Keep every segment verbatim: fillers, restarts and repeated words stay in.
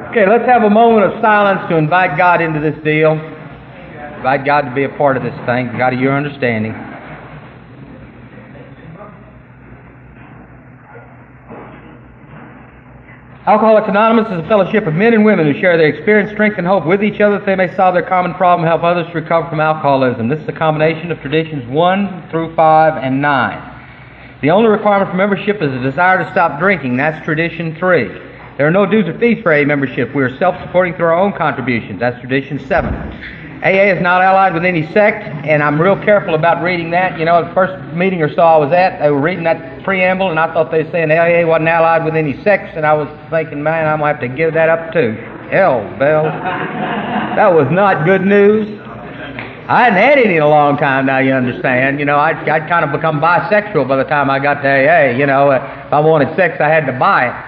Okay, let's have a moment of silence to invite God into this deal. Invite God to be a part of this thing, God of your understanding. Alcoholics Anonymous is a fellowship of men and women who share their experience, strength, and hope with each other that they may solve their common problem and help others to recover from alcoholism. This is a combination of traditions one through five and nine. The only requirement for membership is a desire to stop drinking. That's tradition three. There are no dues or fees for A A membership. We are self-supporting through our own contributions. That's tradition seven. A A is not allied with any sect, and I'm real careful about reading that. You know, the first meeting or so I was at, they were reading that preamble, and I thought they were saying A A wasn't allied with any sects, and I was thinking, man, I'm going to have to give that up too. Hell, Bill. That was not good news. I hadn't had any in a long time now, you understand. You know, I'd, I'd kind of become bisexual by the time I got to A A. You know, if I wanted sex, I had to buy it.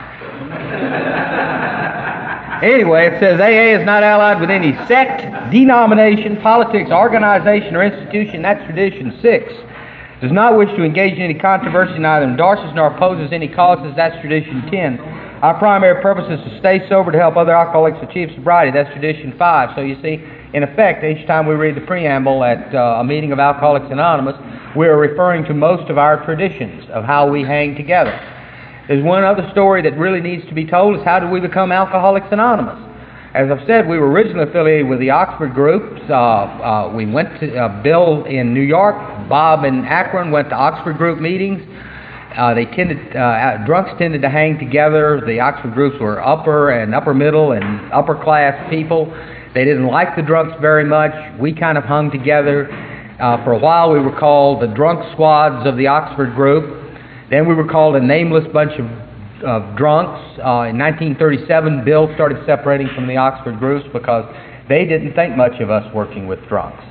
Anyway, it says A A is not allied with any sect, denomination, politics, organization, or institution. That's tradition six. Does not wish to engage in any controversy, neither endorses nor opposes any causes. That's tradition ten. Our primary purpose is to stay sober to help other alcoholics achieve sobriety. That's tradition five. So you see, in effect, each time we read the preamble at uh, a meeting of Alcoholics Anonymous, we are referring to most of our traditions of how we hang together. There's one other story that really needs to be told, is how did we become Alcoholics Anonymous? As I've said, we were originally affiliated with the Oxford groups. Uh, uh, we went to uh, Bill in New York, Bob in Akron went to Oxford group meetings. Uh, they tended, uh, drunks tended to hang together. The Oxford groups were upper and upper middle and upper class people. They didn't like the drunks very much. We kind of hung together. Uh, for a while we were called the drunk squads of the Oxford group. Then we were called a nameless bunch of, of drunks. Uh, in nineteen thirty-seven, Bill started separating from the Oxford groups because they didn't think much of us working with drunks.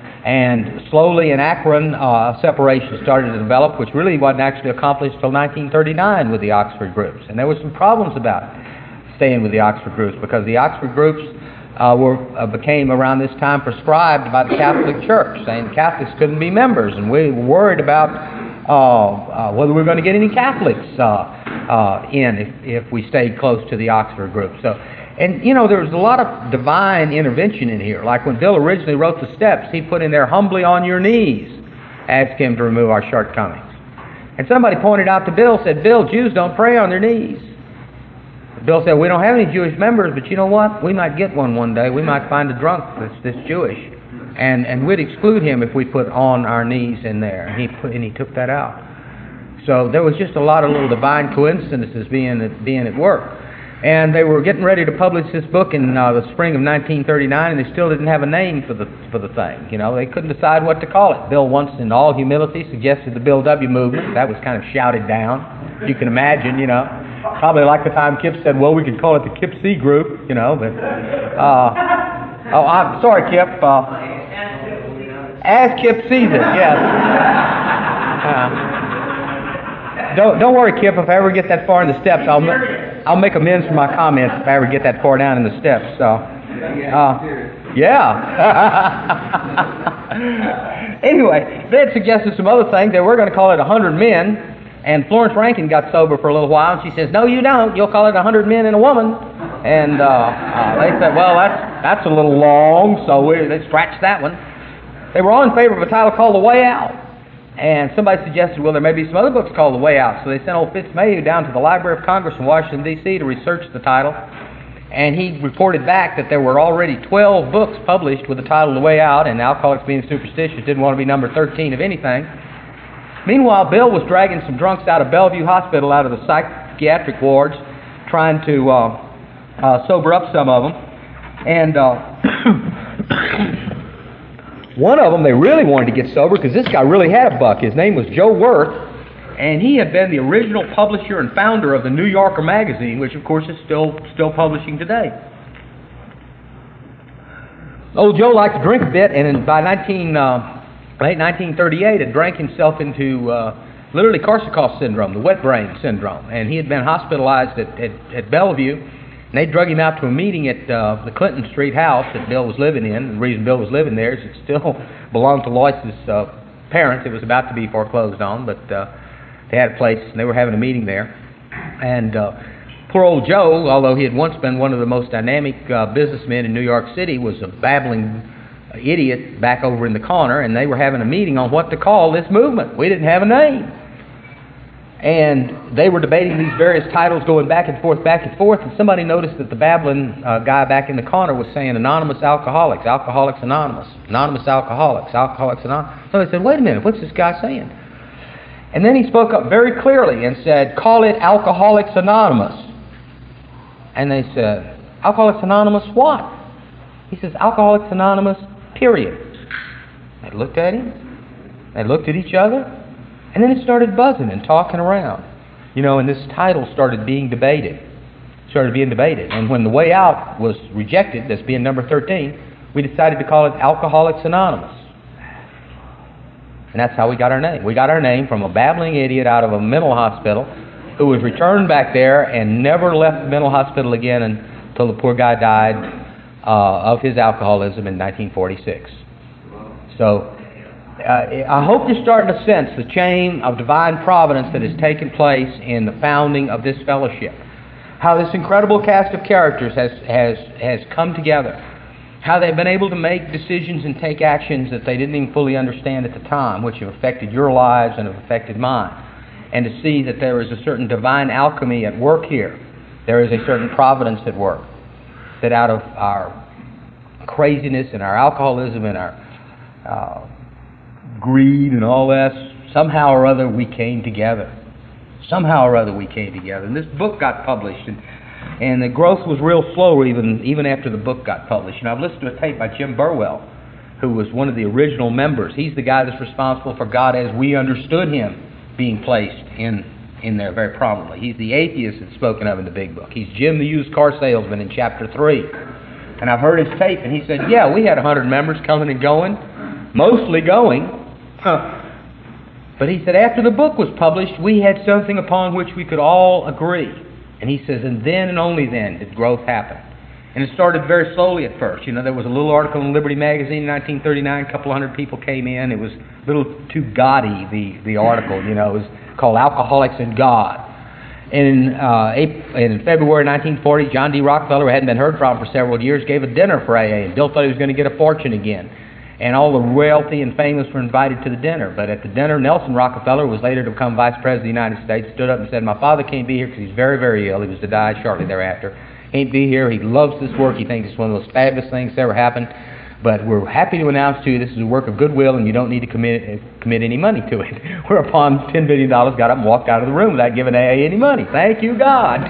And slowly in Akron, uh, separation started to develop, which really wasn't actually accomplished until nineteen thirty-nine with the Oxford groups. And there were some problems about staying with the Oxford groups, because the Oxford groups uh, were uh, became around this time prescribed by the Catholic Church, saying the Catholics couldn't be members, and we were worried about Uh, uh, whether we were going to get any Catholics uh, uh, in if, if we stayed close to the Oxford group. So, and you know, there was a lot of divine intervention in here. Like when Bill originally wrote the steps, he put in there, humbly on your knees, ask him to remove our shortcomings. And somebody pointed out to Bill, said, Bill, Jews don't pray on their knees. Bill said, we don't have any Jewish members, but you know what? We might get one one day. We might find a drunk that's, that's Jewish. And and we'd exclude him if we put on our knees in there. And he put, and he took that out. So there was just a lot of little divine coincidences being at, being at work. And they were getting ready to publish this book in uh, the spring of nineteen thirty-nine, and they still didn't have a name for the for the thing. You know, they couldn't decide what to call it. Bill once, in all humility, suggested the Bill W. movement. That was kind of shouted down. You can imagine, you know. Probably like the time Kip said, well, we could call it the Kip C group, you know. But uh, oh, I'm sorry, Kip. Uh, As Kip sees it, yes. Uh, don't don't worry, Kip. If I ever get that far in the steps, I'll I'll make amends for my comments if I ever get that far down in the steps. So, uh, yeah. Anyway, they had suggested some other things. They were going to call it a hundred men, and Florence Rankin got sober for a little while, and she says, "No, you don't. You'll call it a hundred men and a woman." And uh, uh, they said, "Well, that's that's a little long," so we, they scratched that one. They were all in favor of a title called The Way Out. And somebody suggested, well, there may be some other books called The Way Out. So they sent old Fitzmayu down to the Library of Congress in Washington, D C to research the title. And he reported back that there were already twelve books published with the title The Way Out, and Alcoholics, being superstitious, didn't want to be number thirteen of anything. Meanwhile, Bill was dragging some drunks out of Bellevue Hospital, out of the psychiatric wards, trying to uh, uh, sober up some of them. And Uh, one of them, they really wanted to get sober because this guy really had a buck. His name was Joe Worth, and he had been the original publisher and founder of the New Yorker magazine, which of course is still still publishing today. Old Joe liked to drink a bit, and in, by nineteen, uh, late nineteen thirty-eight, had drank himself into uh, literally Korsakoff syndrome, the wet brain syndrome, and he had been hospitalized at, at, at Bellevue. And they drug him out to a meeting at uh, the Clinton Street house that Bill was living in. And the reason Bill was living there is it still belonged to Lois's uh, parents. It was about to be foreclosed on, but uh, they had a place, and they were having a meeting there. And uh, poor old Joe, although he had once been one of the most dynamic uh, businessmen in New York City, was a babbling idiot back over in the corner, and they were having a meeting on what to call this movement. We didn't have a name. And they were debating these various titles, going back and forth, back and forth, and somebody noticed that the babbling uh, guy back in the corner was saying Anonymous Alcoholics, Alcoholics Anonymous, Anonymous Alcoholics, Alcoholics Anonymous. So they said, wait a minute, what's this guy saying? And then he spoke up very clearly and said, call it Alcoholics Anonymous. And they said, Alcoholics Anonymous what? He says, Alcoholics Anonymous, period. They looked at him, they looked at each other, and then it started buzzing and talking around. You know, and this title started being debated. Started being debated. And when The Way Out was rejected as being number thirteen, we decided to call it Alcoholics Anonymous. And that's how we got our name. We got our name from a babbling idiot out of a mental hospital who was returned back there and never left the mental hospital again until the poor guy died uh, of his alcoholism in nineteen forty-six. So, Uh, I hope you're starting to sense the chain of divine providence that has taken place in the founding of this fellowship. How this incredible cast of characters has, has, has come together. How they've been able to make decisions and take actions that they didn't even fully understand at the time, which have affected your lives and have affected mine. And to see that there is a certain divine alchemy at work here. There is a certain providence at work. That out of our craziness and our alcoholism and our Uh, greed and all that, somehow or other we came together. Somehow or other we came together. And this book got published, and, and the growth was real slow even, even after the book got published. And I've listened to a tape by Jim Burwell, who was one of the original members. He's the guy that's responsible for God as we understood Him being placed in, in there very prominently. He's the atheist that's spoken of in the big book. He's Jim the used car salesman in chapter three. And I've heard his tape, and he said, yeah, we had one hundred members coming and going, mostly going. Huh. But he said after the book was published, we had something upon which we could all agree. And he says, and then and only then did growth happen. And it started very slowly at first. You know, there was a little article in Liberty Magazine in nineteen thirty-nine. A couple hundred people came in. It was a little too gaudy, the, the article. You know, it was called Alcoholics and God. And in, uh, April, in February nineteen forty, John D. Rockefeller, who hadn't been heard from for several years, gave a dinner for A A. And Bill thought he was going to get a fortune again. And all the wealthy and famous were invited to the dinner. But at the dinner, Nelson Rockefeller, who was later to become Vice President of the United States, stood up and said, my father can't be here because he's very, very ill. He was to die shortly thereafter. Can't be here. He loves this work. He thinks it's one of the most fabulous things that ever happened. But we're happy to announce to you this is a work of goodwill and you don't need to commit uh, commit any money to it. Whereupon ten billion dollars got up and walked out of the room without giving A A any money. Thank you, God.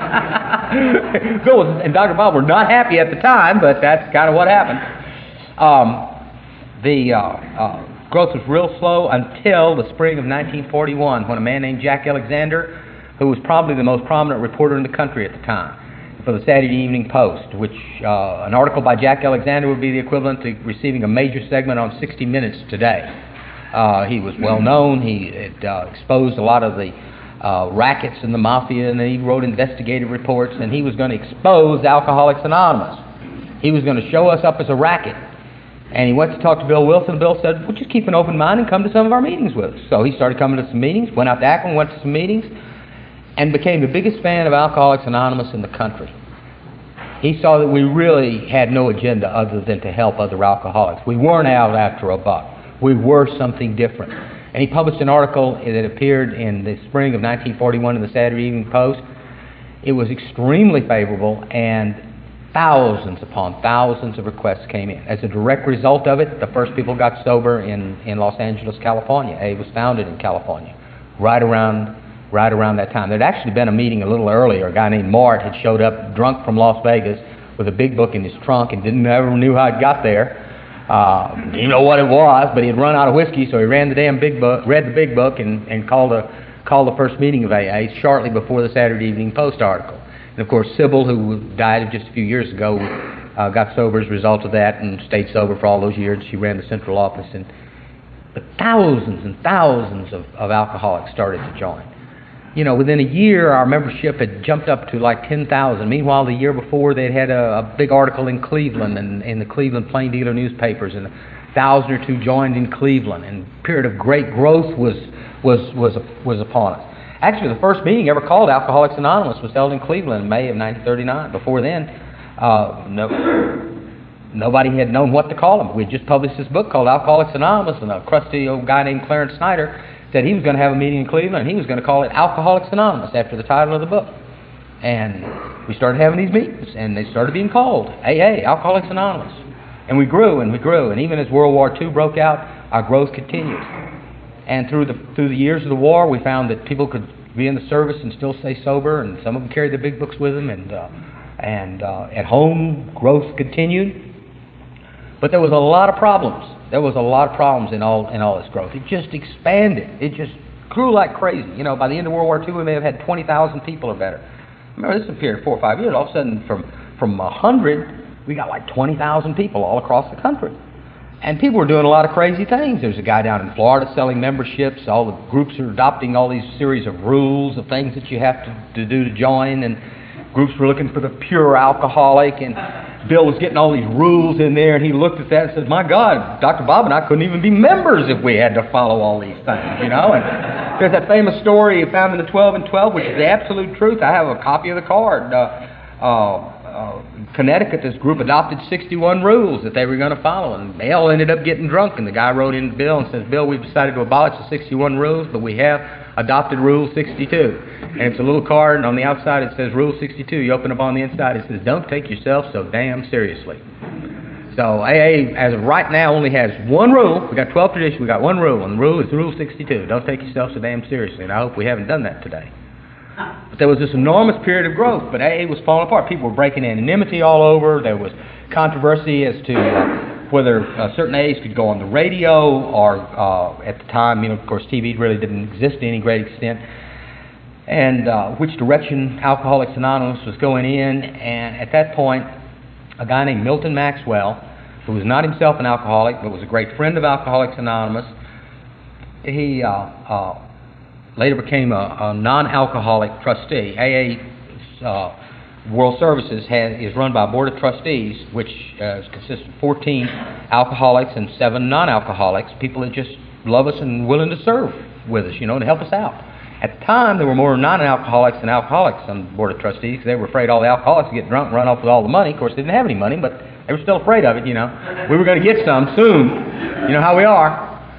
Bill and Doctor Bob were not happy at the time, but that's kind of what happened. Um... The uh, uh, growth was real slow until the spring of nineteen forty-one, when a man named Jack Alexander, who was probably the most prominent reporter in the country at the time, for the Saturday Evening Post, which uh, an article by Jack Alexander would be the equivalent to receiving a major segment on sixty minutes today. Uh, he was well known. He had uh, exposed a lot of the uh, rackets in the mafia, and he wrote investigative reports, and he was going to expose Alcoholics Anonymous. He was going to show us up as a racket. And he went to talk to Bill Wilson. Bill said, well, just keep an open mind and come to some of our meetings with us. So he started coming to some meetings, went out to Akron, went to some meetings, and became the biggest fan of Alcoholics Anonymous in the country. He saw that we really had no agenda other than to help other alcoholics. We weren't out after a buck. We were something different. And he published an article that appeared in the spring of nineteen forty-one in the Saturday Evening Post. It was extremely favorable, and thousands upon thousands of requests came in. As a direct result of it, the first people got sober in, in Los Angeles, California. A was founded in California, right around right around that time. There'd actually been a meeting a little earlier. A guy named Mart had showed up drunk from Las Vegas with a big book in his trunk and didn't ever knew how it got there. Uh, didn't know what it was, but he had run out of whiskey, so he ran the damn big book, read the big book, and, and called a called the first meeting of A A shortly before the Saturday Evening Post article. And of course, Sybil, who died just a few years ago, uh, got sober as a result of that and stayed sober for all those years. She ran the central office, and but thousands and thousands of, of alcoholics started to join. You know, within a year, our membership had jumped up to like ten thousand. Meanwhile, the year before, they'd had a, a big article in Cleveland and in the Cleveland Plain Dealer newspapers, and a thousand or two joined in Cleveland. And a period of great growth was was was was upon us. Actually, the first meeting ever called Alcoholics Anonymous was held in Cleveland in May of nineteen thirty-nine. Before then, uh, no, nobody had known what to call them. We had just published this book called Alcoholics Anonymous, and a crusty old guy named Clarence Snyder said he was going to have a meeting in Cleveland, and he was going to call it Alcoholics Anonymous after the title of the book. And we started having these meetings, and they started being called A A, Alcoholics Anonymous. And we grew and we grew, and even as World War Two broke out, our growth continued. And through the through the years of the war, we found that people could be in the service and still stay sober, and some of them carried their big books with them, and uh, and uh, at home, growth continued. But there was a lot of problems. There was a lot of problems in all in all this growth. It just expanded. It just grew like crazy. You know, by the end of World War Two, we may have had twenty thousand people or better. Remember, this is a period of four or five years. All of a sudden, from from a hundred, we got like twenty thousand people all across the country. And people were doing a lot of crazy things. There's a guy down in Florida selling memberships. All the groups are adopting all these series of rules of things that you have to, to do to join. And groups were looking for the pure alcoholic. And Bill was getting all these rules in there. And he looked at that and said, my God, Doctor Bob and I couldn't even be members if we had to follow all these things, you know. And there's that famous story found in the twelve and twelve, which is the absolute truth. I have a copy of the card. Uh, uh, Uh, Connecticut, this group adopted sixty-one rules that they were going to follow, and they all ended up getting drunk. And the guy wrote in to Bill and says, Bill, we've decided to abolish the sixty-one rules, but we have adopted Rule sixty-two. And it's a little card, and on the outside it says Rule sixty-two. You open up on the inside, it says, don't take yourself so damn seriously. So A A, as of right now, only has one rule. We got twelve traditions, we got one rule, and the rule is Rule sixty-two. Don't take yourself so damn seriously, and I hope we haven't done that today. But there was this enormous period of growth, but A A was falling apart. People were breaking anonymity all over. There was controversy as to uh, whether uh, certain A As could go on the radio, or uh, at the time, you know, of course, T V really didn't exist to any great extent, and uh, which direction Alcoholics Anonymous was going in. And at that point, a guy named Milton Maxwell, who was not himself an alcoholic, but was a great friend of Alcoholics Anonymous, he uh, uh, later became a, a non-alcoholic trustee. A A uh, World Services has, is run by a board of trustees, which uh, consists of fourteen alcoholics and seven non-alcoholics, people that just love us and willing to serve with us, you know, to help us out. At the time, there were more non-alcoholics than alcoholics on the board of trustees, because they were afraid all the alcoholics would get drunk and run off with all the money. Of course, they didn't have any money, but they were still afraid of it, you know. We were going to get some soon. You know how we are.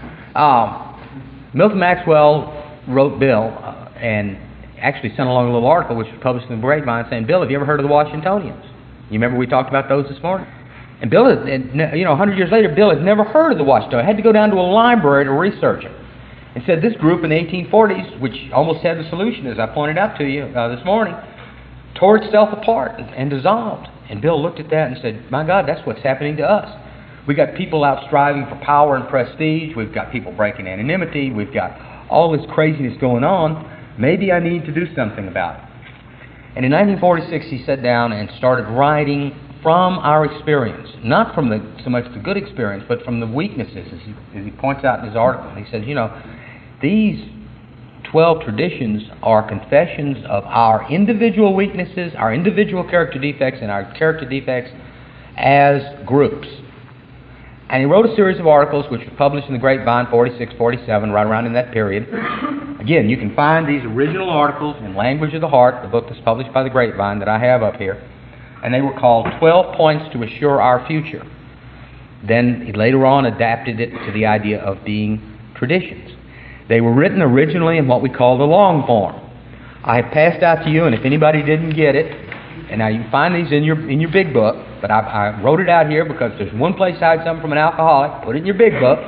Um, Milton Maxwell wrote Bill uh, and actually sent along a little article which was published in the Grapevine saying, Bill, have you ever heard of the Washingtonians? You remember we talked about those this morning? And Bill, had, and, you know, a hundred years later, Bill had never heard of the Washingtonians. Had to go down to a library to research it. And said this group in the eighteen forties, which almost had the solution, as I pointed out to you uh, this morning, tore itself apart and, and dissolved. And Bill looked at that and said, my God, that's what's happening to us. We've got people out striving for power and prestige. We've got people breaking anonymity. We've got all this craziness going on. Maybe I need to do something about it. And in nineteen forty-six, he sat down and started writing from our experience, not from the, so much the good experience, but from the weaknesses, as he, as he points out in his article. He says, you know, these twelve traditions are confessions of our individual weaknesses, our individual character defects, and our character defects as groups. And he wrote a series of articles which were published in the Grapevine, forty-six, forty-seven, right around in that period. Again, you can find these original articles in Language of the Heart, the book that's published by the Grapevine that I have up here. And they were called twelve Points to Assure Our Future. Then he later on adapted it to the idea of being traditions. They were written originally in what we call the long form. I have passed out to you, and if anybody didn't get it, and now you can find these in your in your big book, but I, I wrote it out here because there's one place I had something from an alcoholic. Put it in your big book.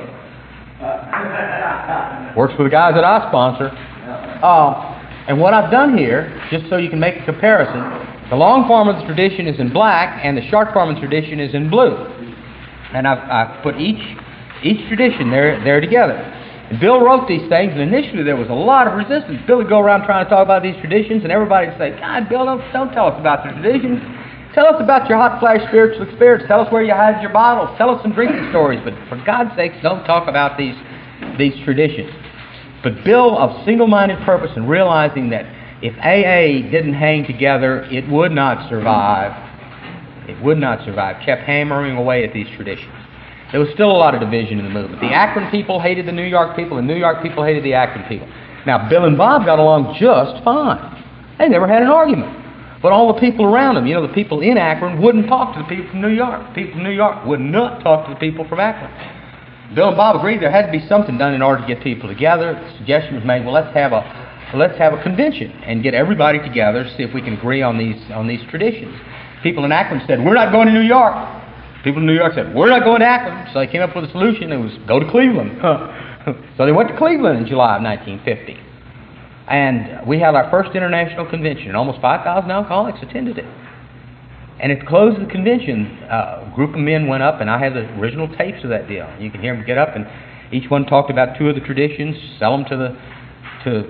Works for the guys that I sponsor. Uh, and what I've done here, just so you can make a comparison, the long form of the tradition is in black, and the short form of the tradition is in blue. And I've, I've put each each tradition there there together. And Bill wrote these things, and initially there was a lot of resistance. Bill would go around trying to talk about these traditions, and everybody would say, God, Bill, don't, don't tell us about the traditions. Tell us about your hot flash spiritual experience. Tell us where you hide your bottles. Tell us some drinking stories. But for God's sakes, don't talk about these, these traditions. But Bill, of single-minded purpose and realizing that if A A didn't hang together, it would not survive. It would not survive. Kept hammering away at these traditions. There was still a lot of division in the movement. The Akron people hated the New York people, and New York people hated the Akron people. Now, Bill and Bob got along just fine. They never had an argument. But all the people around them, you know, the people in Akron wouldn't talk to the people from New York. The people from New York would not talk to the people from Akron. Bill and Bob agreed there had to be something done in order to get people together. The suggestion was made, well, let's have a let's have a convention and get everybody together, see if we can agree on these on these traditions. People in Akron said, we're not going to New York. People in New York said, we're not going to Akron. So they came up with a solution. It was go to Cleveland. So they went to Cleveland in July of nineteen fifty. And we had our first international convention, and almost five thousand alcoholics attended it. And at the close of the convention, uh, a group of men went up, and I had the original tapes of that deal. You can hear them get up, and each one talked about two of the traditions, sell them to the to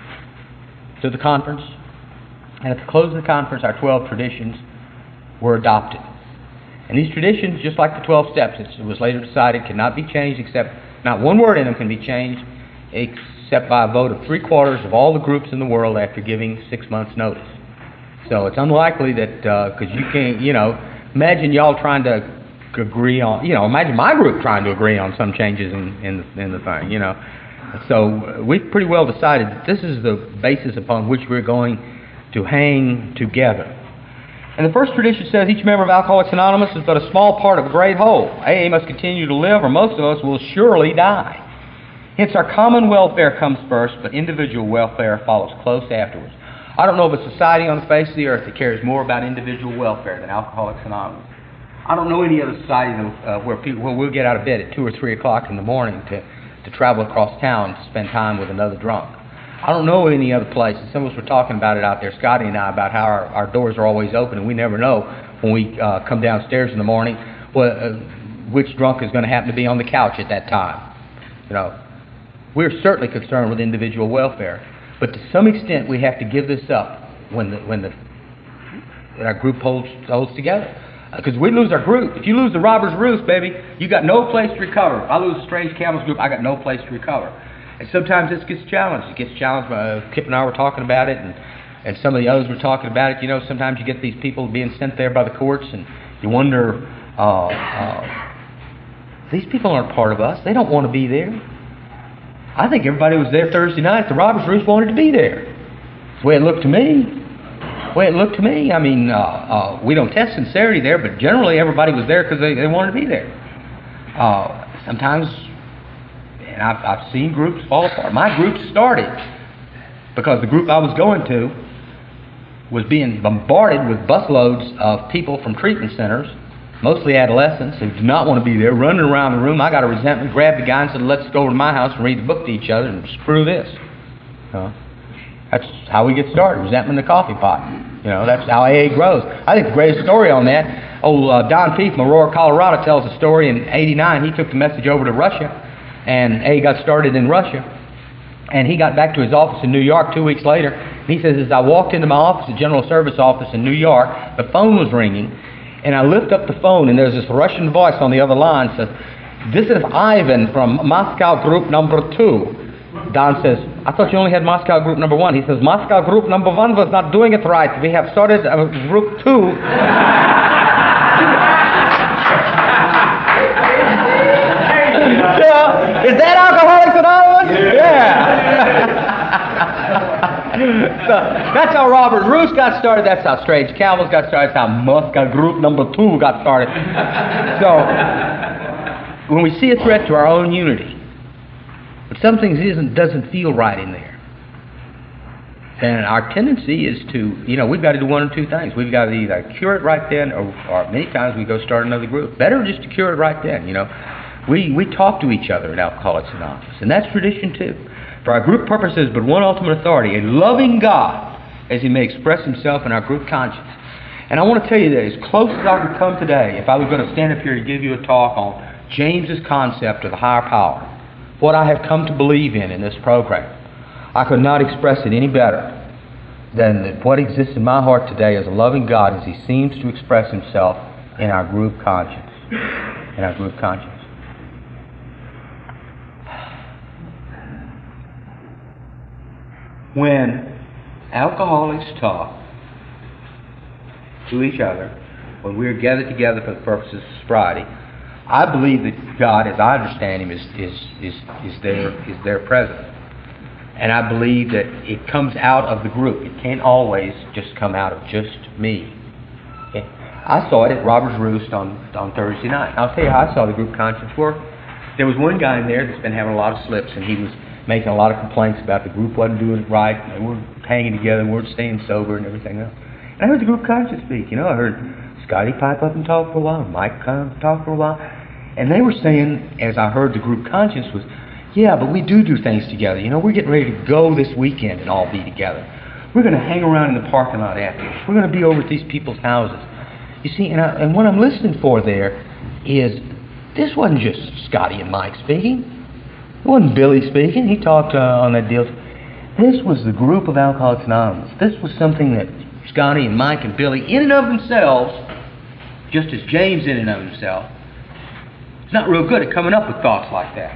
to the conference. And at the close of the conference, our twelve traditions were adopted. And these traditions, just like the twelve steps, it was later decided, cannot be changed except, not one word in them can be changed except by a vote of three quarters of all the groups in the world after giving six months' notice. So it's unlikely that, because uh, you can't, you know, imagine y'all trying to agree on, you know, imagine my group trying to agree on some changes in, in, the, in the thing, you know. So we've pretty well decided that this is the basis upon which we're going to hang together. And the first tradition says each member of Alcoholics Anonymous is but a small part of a great whole. A A must continue to live, or most of us will surely die. Hence our common welfare comes first, but individual welfare follows close afterwards. I don't know of a society on the face of the earth that cares more about individual welfare than Alcoholics Anonymous. I don't know any other society uh, where people where we'll get out of bed at two or three o'clock in the morning to, to travel across town to spend time with another drunk. I don't know any other place. And some of us were talking about it out there, Scotty and I, about how our, our doors are always open, and we never know when we uh, come downstairs in the morning well, uh, which drunk is going to happen to be on the couch at that time. You know, we're certainly concerned with individual welfare, but to some extent we have to give this up when the when the when our group holds holds together. Because uh, we lose our group. If you lose the Robbers Roost, baby, you got no place to recover. If I lose the Strange Camels group, I got no place to recover. And sometimes this gets challenged. It gets challenged by uh, Kip and I were talking about it, and and some of the others were talking about it. You know, sometimes you get these people being sent there by the courts, and you wonder, uh, uh, these people aren't part of us. They don't want to be there. I think everybody was there Thursday night. The Robbers Roost wanted to be there. That's the way it looked to me. The way it looked to me. I mean, uh, uh, we don't test sincerity there, but generally everybody was there because they, they wanted to be there. Uh, sometimes, and I've, I've seen groups fall apart. My group started because the group I was going to was being bombarded with busloads of people from treatment centers, mostly adolescents who did not want to be there, running around the room. I got a resentment, grabbed the guy and said, let's go over to my house and read the book to each other and screw this. Uh, that's how we get started, resentment in the coffee pot. You know, that's how A A grows. I think the greatest story on that, old uh, Don P. from Aurora, Colorado tells a story. In eighty-nine, he took the message over to Russia, and A A got started in Russia. And he got back to his office in New York two weeks later. And he says, as I walked into my office, the General Service office in New York, the phone was ringing. And I lift up the phone, and there's this Russian voice on the other line says, this is Ivan from Moscow Group Number Two. Don says, I thought you only had Moscow Group Number One. He says, Moscow Group Number One was not doing it right. We have started uh, Group Two. Yeah. Is that Alcoholics Anonymous? Yeah. So that's how Robert Roost got started. That's how Strange Camels got started. That's how Moscow Group Number Two got started. So when we see a threat to our own unity, but something isn't doesn't feel right in there, then our tendency is to, you know, we've got to do one or two things. We've got to either cure it right then, or, or many times we go start another group. Better just to cure it right then. You know, we we talk to each other at Alcoholics Anonymous, and that's tradition too. For our group purpose is but one ultimate authority, a loving God, as He may express Himself in our group conscience. And I want to tell you that as close as I could come today, if I was going to stand up here and give you a talk on James's concept of the higher power, what I have come to believe in in this program, I could not express it any better than that what exists in my heart today is a loving God as He seems to express Himself in our group conscience. In our group conscience. When alcoholics talk to each other, when we're gathered together for the purposes of sobriety, I believe that God, as I understand Him, is is is is there is there present. And I believe that it comes out of the group. It can't always just come out of just me. Okay? I saw it at Robert's Roost on, on Thursday night. I'll tell you how I saw the group conscience work. There was one guy in there that's been having a lot of slips, and he was making a lot of complaints about the group wasn't doing it right, and they weren't hanging together, weren't staying sober, and everything else. And I heard the group conscience speak. You know, I heard Scotty pipe up and talk for a while, Mike kind of talk for a while, and they were saying, as I heard the group conscience, was, yeah, but we do do things together. You know, we're getting ready to go this weekend and all be together. We're going to hang around in the parking lot afterwards. We're going to be over at these people's houses. You see, and, I, and what I'm listening for there is, this wasn't just Scotty and Mike speaking. It wasn't Billy speaking. He talked uh, on that deal. This was the group of Alcoholics Anonymous. This was something that Scotty and Mike and Billy, in and of themselves, just as James in and of himself, is not real good at coming up with thoughts like that.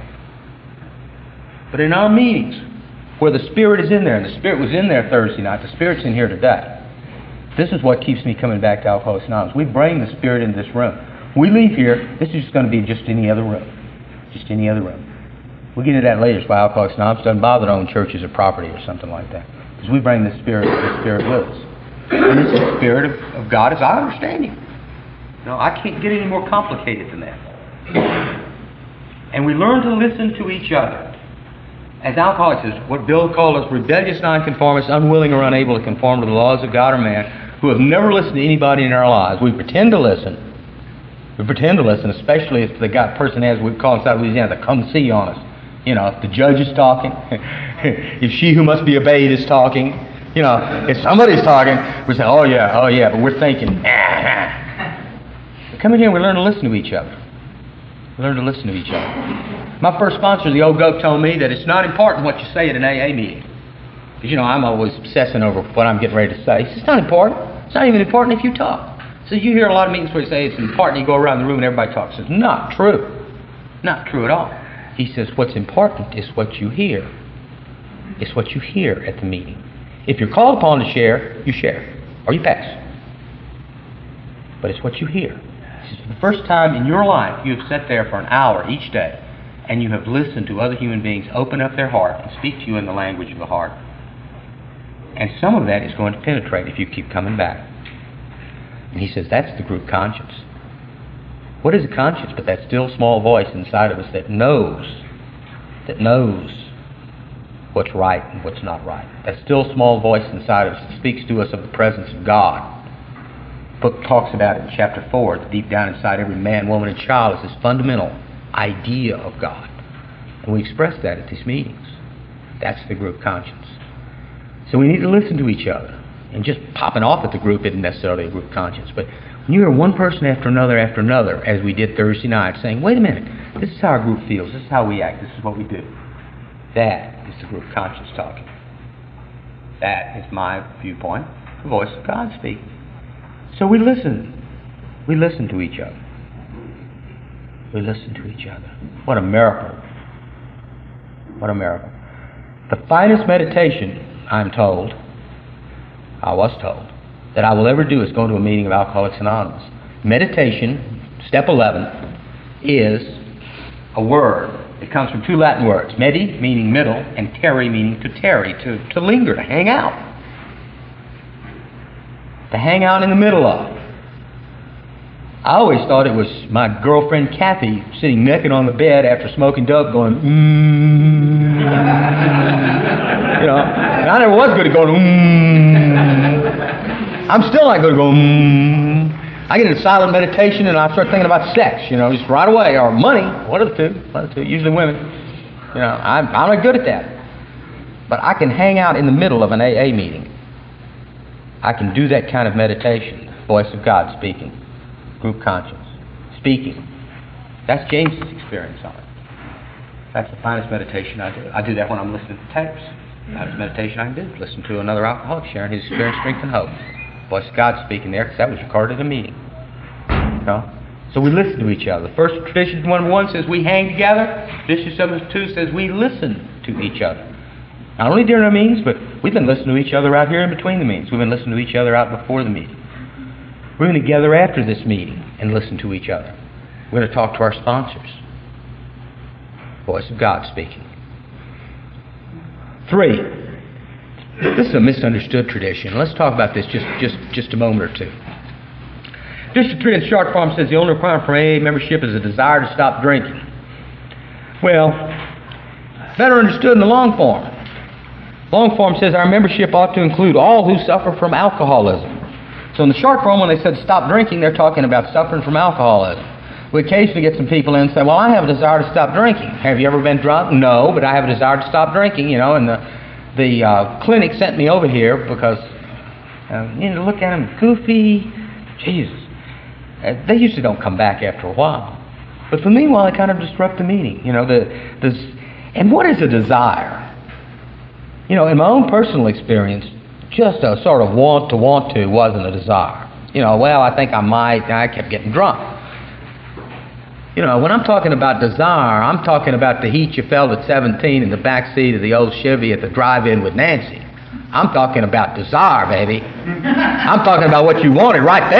But in our meetings, where the Spirit is in there, and the Spirit was in there Thursday night, the Spirit's in here today. This is what keeps me coming back to Alcoholics Anonymous. We bring the Spirit into this room. We leave here, this is just going to be just any other room. Just any other room. We'll get into that later. It's why Alcoholics Anonymous doesn't bother to own churches or property or something like that. Because we bring the Spirit, the Spirit with us. And it's the Spirit of, of God as I understand Him. No, I can't get any more complicated than that. And we learn to listen to each other. As alcoholics, is what Bill called us rebellious nonconformists, unwilling or unable to conform to the laws of God or man, who have never listened to anybody in our lives. We pretend to listen. We pretend to listen, especially if the guy, person has, we call inside Louisiana, the come see on us. You know, if the judge is talking, if she who must be obeyed is talking, you know, if somebody's talking, we say, oh yeah, oh yeah, but we're thinking, ah. We come in here and we learn to listen to each other. We learn to listen to each other. My first sponsor, the old gov, told me that it's not important what you say at an A A meeting. Because, you know, I'm always obsessing over what I'm getting ready to say. It's not important. It's not even important if you talk. So you hear a lot of meetings where you say it's important, you go around the room and everybody talks. It's not true. Not true at all. He says what's important is what you hear. It's what you hear at the meeting. If you're called upon to share, you share. Or you pass. But it's what you hear. This is the first time in your life you have sat there for an hour each day and you have listened to other human beings open up their heart and speak to you in the language of the heart. And some of that is going to penetrate if you keep coming back. And he says that's the group conscience. What is a conscience but that still small voice inside of us that knows, that knows what's right and what's not right. That still small voice inside of us that speaks to us of the presence of God. The book talks about it in chapter four. It's deep down inside every man, woman, and child is this fundamental idea of God. And we express that at these meetings. That's the group conscience. So we need to listen to each other. And just popping off at the group isn't necessarily a group conscience. But when you hear one person after another after another, as we did Thursday night, saying, wait a minute, this is how our group feels, this is how we act, this is what we do. That is the group conscience talking. That is my viewpoint, the voice of God speaking. So we listen. We listen to each other. We listen to each other. What a miracle. What a miracle. The finest meditation, I'm told, I was told, that I will ever do is go to a meeting of Alcoholics Anonymous. Meditation, step eleven, is a word. It comes from two Latin words. Medi, meaning middle, and terri, meaning to tarry, to, to linger, to hang out. To hang out in the middle of. I always thought it was my girlfriend Kathy sitting naked on the bed after smoking dope going, mmm. You know, and I never was good at going, mmm. I'm still not good at going, mmm. I get into silent meditation and I start thinking about sex, you know, just right away, or money. One of the two. One of the two. Usually women. You know, I'm, I'm not good at that. But I can hang out in the middle of an A A meeting. I can do that kind of meditation. Voice of God speaking. Group conscience. Speaking. That's James's experience on it. That's the finest meditation I do. I do that when I'm listening to tapes. The finest meditation I can do is listen to another alcoholic sharing his experience, strength, and hope. Voice of God speaking there, because that was recorded at a meeting. You know? So we listen to each other. The first tradition, number one, says we hang together. Tradition number two says we listen to each other. Not only during our meetings, but we've been listening to each other out here in between the meetings. We've been listening to each other out before the meeting. We're going to gather after this meeting and listen to each other. We're going to talk to our sponsors. Voice of God speaking. Three, this is a misunderstood tradition. Let's talk about this just, just, just a moment or two. District three in the Shark Farm says the only requirement for A A membership is a desire to stop drinking. Well, better understood in the long form. Long form says our membership ought to include all who suffer from alcoholism. So in the Shark Farm, when they said stop drinking, they're talking about suffering from alcoholism. We occasionally get some people in and say, well, I have a desire to stop drinking. Have you ever been drunk? No, but I have a desire to stop drinking, you know, and the, the uh, clinic sent me over here because, uh, you know, look at them, goofy, Jesus. Uh, they usually don't come back after a while. But for meanwhile, they kind of disrupt the meeting, you know, the, the, and what is a desire? You know, in my own personal experience, just a sort of want to want to wasn't a desire. You know, well, I think I might, and I kept getting drunk. You know, when I'm talking about desire, I'm talking about the heat you felt at seventeen in the back seat of the old Chevy at the drive-in with Nancy. I'm talking about desire, baby. I'm talking about what you wanted right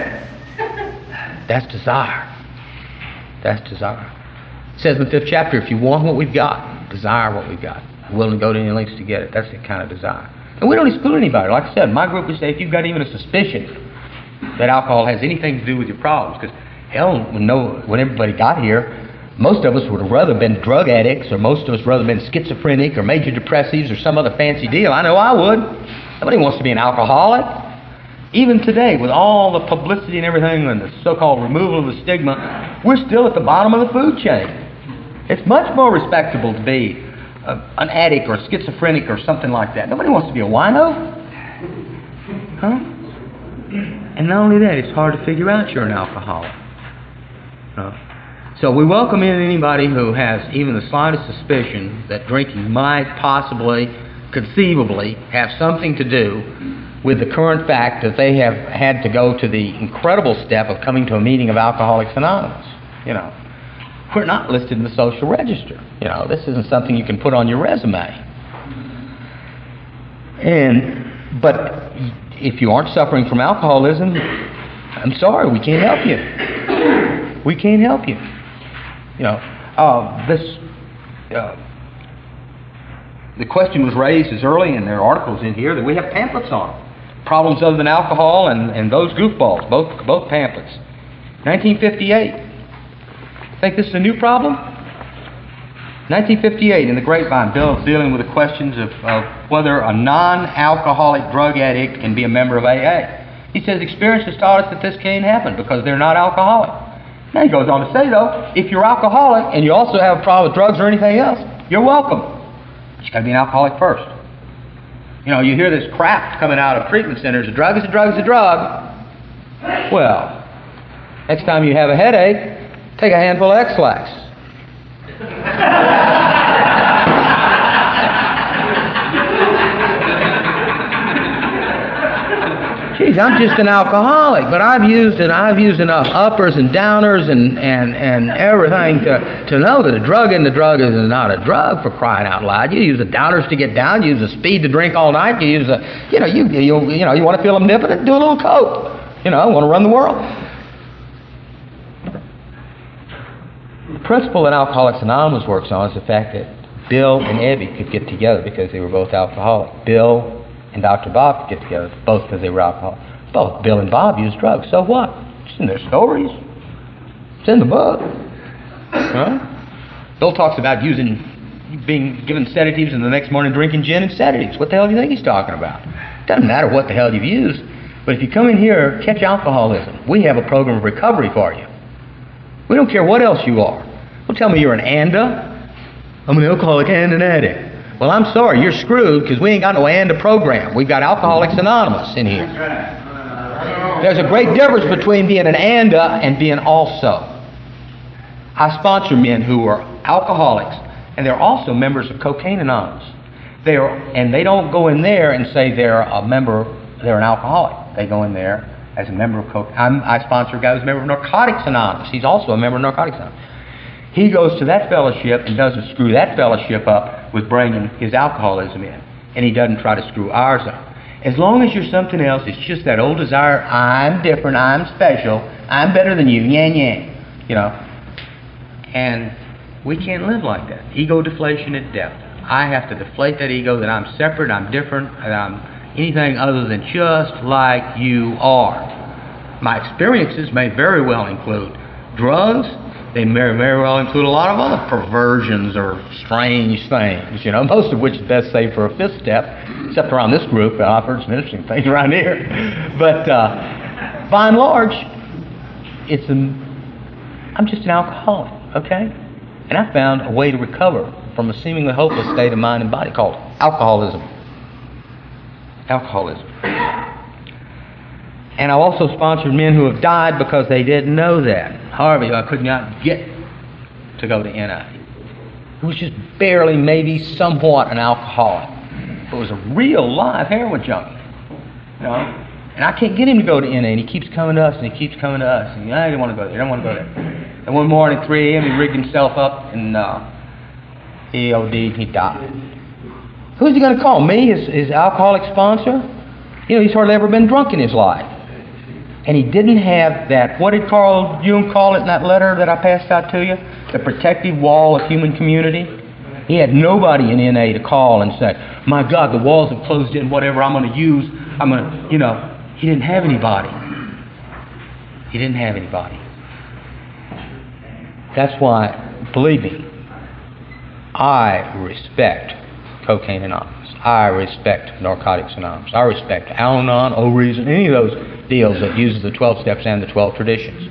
then. That's desire. That's desire. It says in the fifth chapter, if you want what we've got, desire what we've got. I'm willing to go to any lengths to get it. That's the kind of desire. And we don't exclude anybody. Like I said, my group would say if you've got even a suspicion that alcohol has anything to do with your problems, because hell, when, no, when everybody got here, most of us would have rather been drug addicts, or most of us rather been schizophrenic, or major depressives, or some other fancy deal. I know I would. Nobody wants to be an alcoholic. Even today, with all the publicity and everything, and the so-called removal of the stigma, we're still at the bottom of the food chain. It's much more respectable to be a, an addict or a schizophrenic or something like that. Nobody wants to be a wino. Huh? And not only that, it's hard to figure out you're an alcoholic. Uh, so we welcome in anybody who has even the slightest suspicion that drinking might possibly, conceivably, have something to do with the current fact that they have had to go to the incredible step of coming to a meeting of Alcoholics Anonymous. You know, we're not listed in the social register. You know, this isn't something you can put on your resume. And, but if you aren't suffering from alcoholism, I'm sorry, we can't help you. We can't help you. You know, uh, this, uh, the question was raised as early, and there are articles in here that we have pamphlets on. Problems other than alcohol and, and those goofballs, both, both pamphlets. nineteen fifty-eight. Think this is a new problem? nineteen fifty-eight, in the Grapevine, Bill is dealing with the questions of, of whether a non-alcoholic drug addict can be a member of A A. He says experience has taught us that this can't happen because they're not alcoholic. Now he goes on to say, though, if you're alcoholic and you also have a problem with drugs or anything else, you're welcome. But you got to be an alcoholic first. You know, you hear this crap coming out of treatment centers. A drug is a drug is a drug. Well, next time you have a headache, take a handful of X-Lax. Geez, I'm just an alcoholic, but I've used and I've used enough uppers and downers and, and, and everything to, to know that a drug in the drug is not a drug, for crying out loud. You use the downers to get down, you use the speed to drink all night, you use a, you know, you, you, you know, you want to feel omnipotent, do a little coke. You know, want to run the world. The principle that Alcoholics Anonymous works on is the fact that Bill and Ebby could get together because they were both alcoholic. Bill and Doctor Bob could get together both because they were alcoholic. Both Bill and Bob used drugs. So what? It's in their stories. It's in the book. Huh? Bill talks about using, being given sedatives and the next morning drinking gin and sedatives. What the hell do you think he's talking about? It doesn't matter what the hell you've used. But if you come in here, catch alcoholism, we have a program of recovery for you. We don't care what else you are. Don't tell me you're an ANDA. I'm an alcoholic and an addict. Well, I'm sorry, you're screwed because we ain't got no ANDA program. We've got Alcoholics Anonymous in here. There's a great difference between being an ANDA and being also. I sponsor men who are alcoholics, and they're also members of Cocaine Anonymous. They are, and they don't go in there and say they're a member, they're an alcoholic. They go in there as a member of Coke. I'm, I sponsor a guy who's a member of Narcotics Anonymous. He's also a member of Narcotics Anonymous. He goes to that fellowship and doesn't screw that fellowship up with bringing his alcoholism in. And he doesn't try to screw ours up. As long as you're something else, it's just that old desire, I'm different, I'm special, I'm better than you, yang yang. You know. And we can't live like that. Ego deflation at depth. I have to deflate that ego that I'm separate, I'm different, and I'm anything other than just like you are. My experiences may very well include drugs. They may very well include a lot of other perversions or strange things, you know, most of which is best saved for a fifth step, except around this group. I've heard some interesting things around here. But uh, by and large, it's an, I'm just an alcoholic, okay? And I found a way to recover from a seemingly hopeless state of mind and body called alcoholism. Alcoholism. And I've also sponsored men who have died because they didn't know that. However, I could not get to go to N A. He was just barely, maybe somewhat an alcoholic. But was a real live heroin junkie. You know? And I can't get him to go to N A, and he keeps coming to us, and he keeps coming to us. And I don't want to go there, I don't want to go there. And one morning, three a.m., he rigged himself up, and uh, he O D'd, he died. Who's he going to call? Me, his, his alcoholic sponsor? You know, he's hardly ever been drunk in his life. And he didn't have that, what did Carl Jung call it in that letter that I passed out to you? The protective wall of human community. He had nobody in N A to call and say, my God, the walls have closed in, whatever I'm going to use, I'm going to, you know. He didn't have anybody. He didn't have anybody. That's why, believe me, I respect Cocaine Anonymous. I respect Narcotics Anonymous. I respect Al-Anon, O-Reason, any of those deals that uses the twelve steps and the twelve traditions.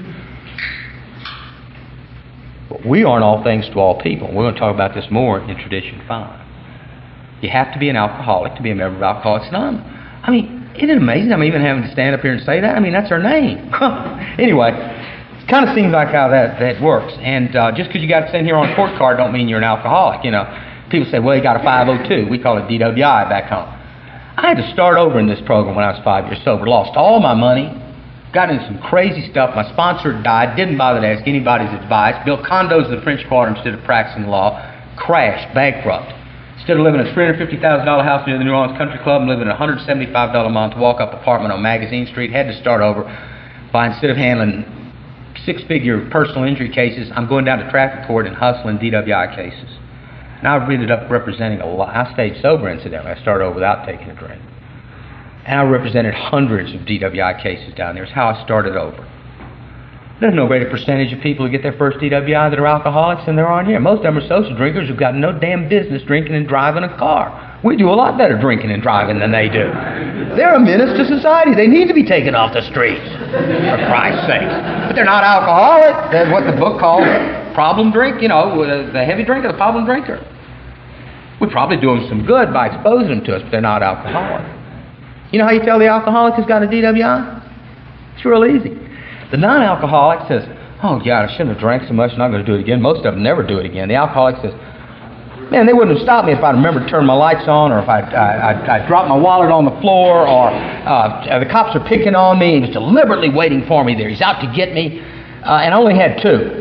But we aren't all things to all people. We're going to talk about this more in Tradition five. You have to be an alcoholic to be a member of Alcoholics Anonymous. I mean, isn't it amazing I'm even having to stand up here and say that? I mean, that's our name. Anyway, it kind of seems like how that, that works. And uh, just because you got it sitting here on a court card don't mean you're an alcoholic, you know. People say, well, you got a five oh two. We call it D W I back home. I had to start over in this program when I was five years sober. Lost all my money. Got into some crazy stuff. My sponsor died. Didn't bother to ask anybody's advice. Built condos in the French Quarter instead of practicing law. Crashed. Bankrupt. Instead of living in a three hundred fifty thousand dollars house near the New Orleans Country Club, I'm living in a one hundred seventy-five dollars a month walk-up apartment on Magazine Street. Had to start over by, instead of handling six-figure personal injury cases, I'm going down to traffic court and hustling D W I cases. And I've ended up representing a lot. I stayed sober, incidentally. I started over without taking a drink. And I represented hundreds of D W I cases down there. It's how I started over. There's no greater percentage of people who get their first D W I that are alcoholics than there are in here. Most of them are social drinkers who've got no damn business drinking and driving a car. We do a lot better drinking and driving than they do. They're a menace to society. They need to be taken off the streets, for Christ's sake. But they're not alcoholic. That's what the book calls problem drink, you know, the heavy drinker, the problem drinker. We probably do them some good by exposing them to us, but they're not alcoholic. You know how you tell the alcoholic who's got a D W I? It's real easy. The non-alcoholic says, oh, God, I shouldn't have drank so much, I'm not going to do it again. Most of them never do it again. The alcoholic says, man, they wouldn't have stopped me if I'd remembered to turn my lights on, or if I I, I, I dropped my wallet on the floor, or uh, the cops are picking on me, and he's deliberately waiting for me there. He's out to get me, uh, and I only had two.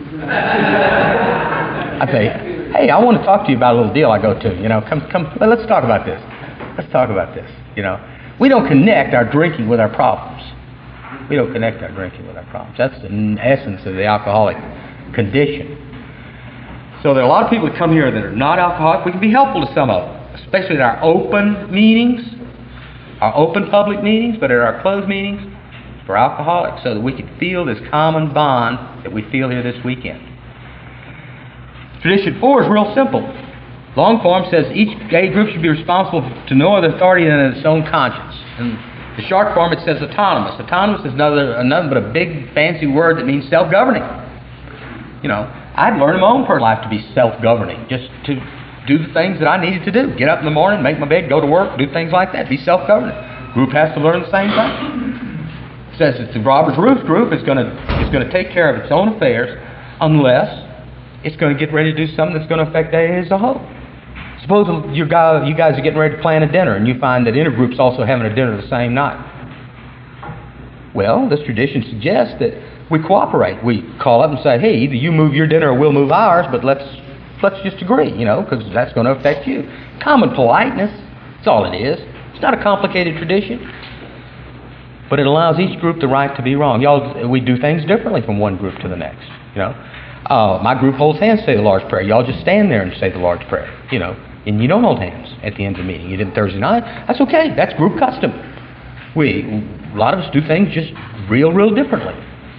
I say, hey, I want to talk to you about a little deal I go to. You know, come, come, let's talk about this. Let's talk about this. You know, we don't connect our drinking with our problems. We don't connect our drinking with our problems. That's the essence of the alcoholic condition. So there are a lot of people that come here that are not alcoholic. We can be helpful to some of them, especially at our open meetings, our open public meetings, but at our closed meetings for alcoholics, so that we can feel this common bond that we feel here this weekend. Tradition four is real simple. Long form says each gay group should be responsible to no other authority than its own conscience. And the short form, it says autonomous. Autonomous is another, nothing but a big fancy word that means self-governing. You know, I'd learned in my own personal life to be self-governing, just to do the things that I needed to do. Get up in the morning, make my bed, go to work, do things like that. Be self-governing. Group has to learn the same thing. It says that the Robert's Rules group is going to is going to take care of its own affairs unless it's going to get ready to do something that's going to affect A A as a whole. Suppose you guys, you guys are getting ready to plan a dinner, and you find that intergroup's also having a dinner the same night. Well, this tradition suggests that we cooperate. We call up and say, hey, either you move your dinner or we'll move ours, but let's let's just agree, you know, because that's going to affect you. Common politeness, that's all it is. It's not a complicated tradition. But it allows each group the right to be wrong. Y'all, we do things differently from one group to the next, you know. Uh, my group holds hands, say the Lord's Prayer. Y'all just stand there and say the Lord's Prayer, you know. and you don't hold hands at the end of the meeting. You did Thursday night. That's okay. That's group custom. We, a lot of us do things just real, real differently.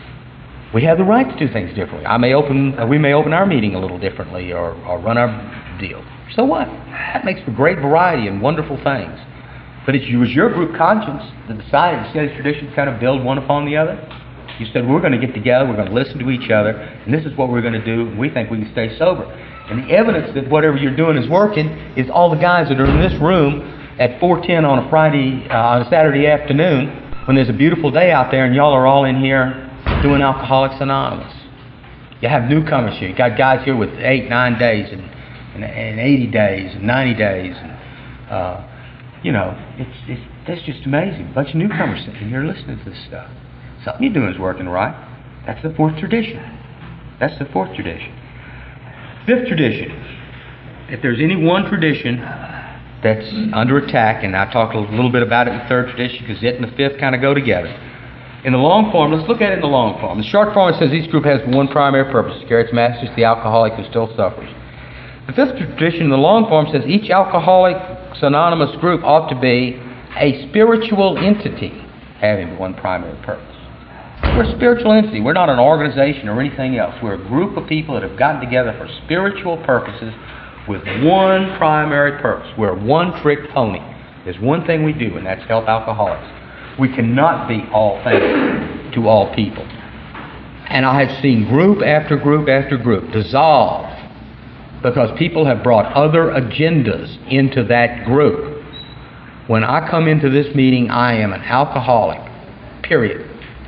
We have the right to do things differently. I may open, uh, we may open our meeting a little differently, or, or run our deal. So what? That makes for great variety and wonderful things. But it was your group conscience that decided to see these traditions kind of build one upon the other. You said, we're going to get together, we're going to listen to each other, and this is what we're going to do, and we think we can stay sober. And the evidence that whatever you're doing is working is all the guys that are in this room at four ten on a Friday, uh, on a Saturday afternoon, when there's a beautiful day out there, and y'all are all in here doing Alcoholics Anonymous. You have newcomers here. You got guys here with eight, nine days, and, and, and eighty days, and ninety days, and uh, you know, it's, it's that's just amazing. A bunch of newcomers sitting here listening to this stuff. Something you're doing is working right. That's the fourth tradition. That's the fourth tradition. Fifth tradition. If there's any one tradition that's under attack, and I talked a little bit about it in the third tradition, because it and the fifth kind of go together. In the long form, let's look at it in the long form. The short form, it says each group has one primary purpose: to carry its message to the alcoholic who still suffers. The fifth tradition in the long form says each Alcoholics Anonymous group ought to be a spiritual entity having one primary purpose. We're a spiritual entity. We're not an organization or anything else. We're a group of people that have gotten together for spiritual purposes with one primary purpose. We're one trick pony. There's one thing we do, and that's help alcoholics. We cannot be all things to all people. And I have seen group after group after group dissolve because people have brought other agendas into that group. When I come into this meeting, I am an alcoholic, period.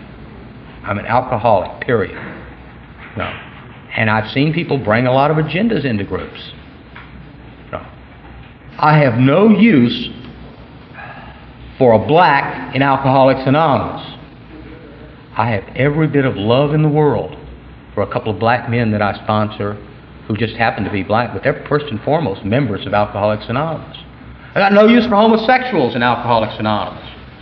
I'm an alcoholic, period. No. And I've seen people bring a lot of agendas into groups. No. I have no use for a black in Alcoholics Anonymous. I have every bit of love in the world for a couple of black men that I sponsor who just happen to be black, but they're first and foremost members of Alcoholics Anonymous. I got no use for homosexuals in Alcoholics Anonymous.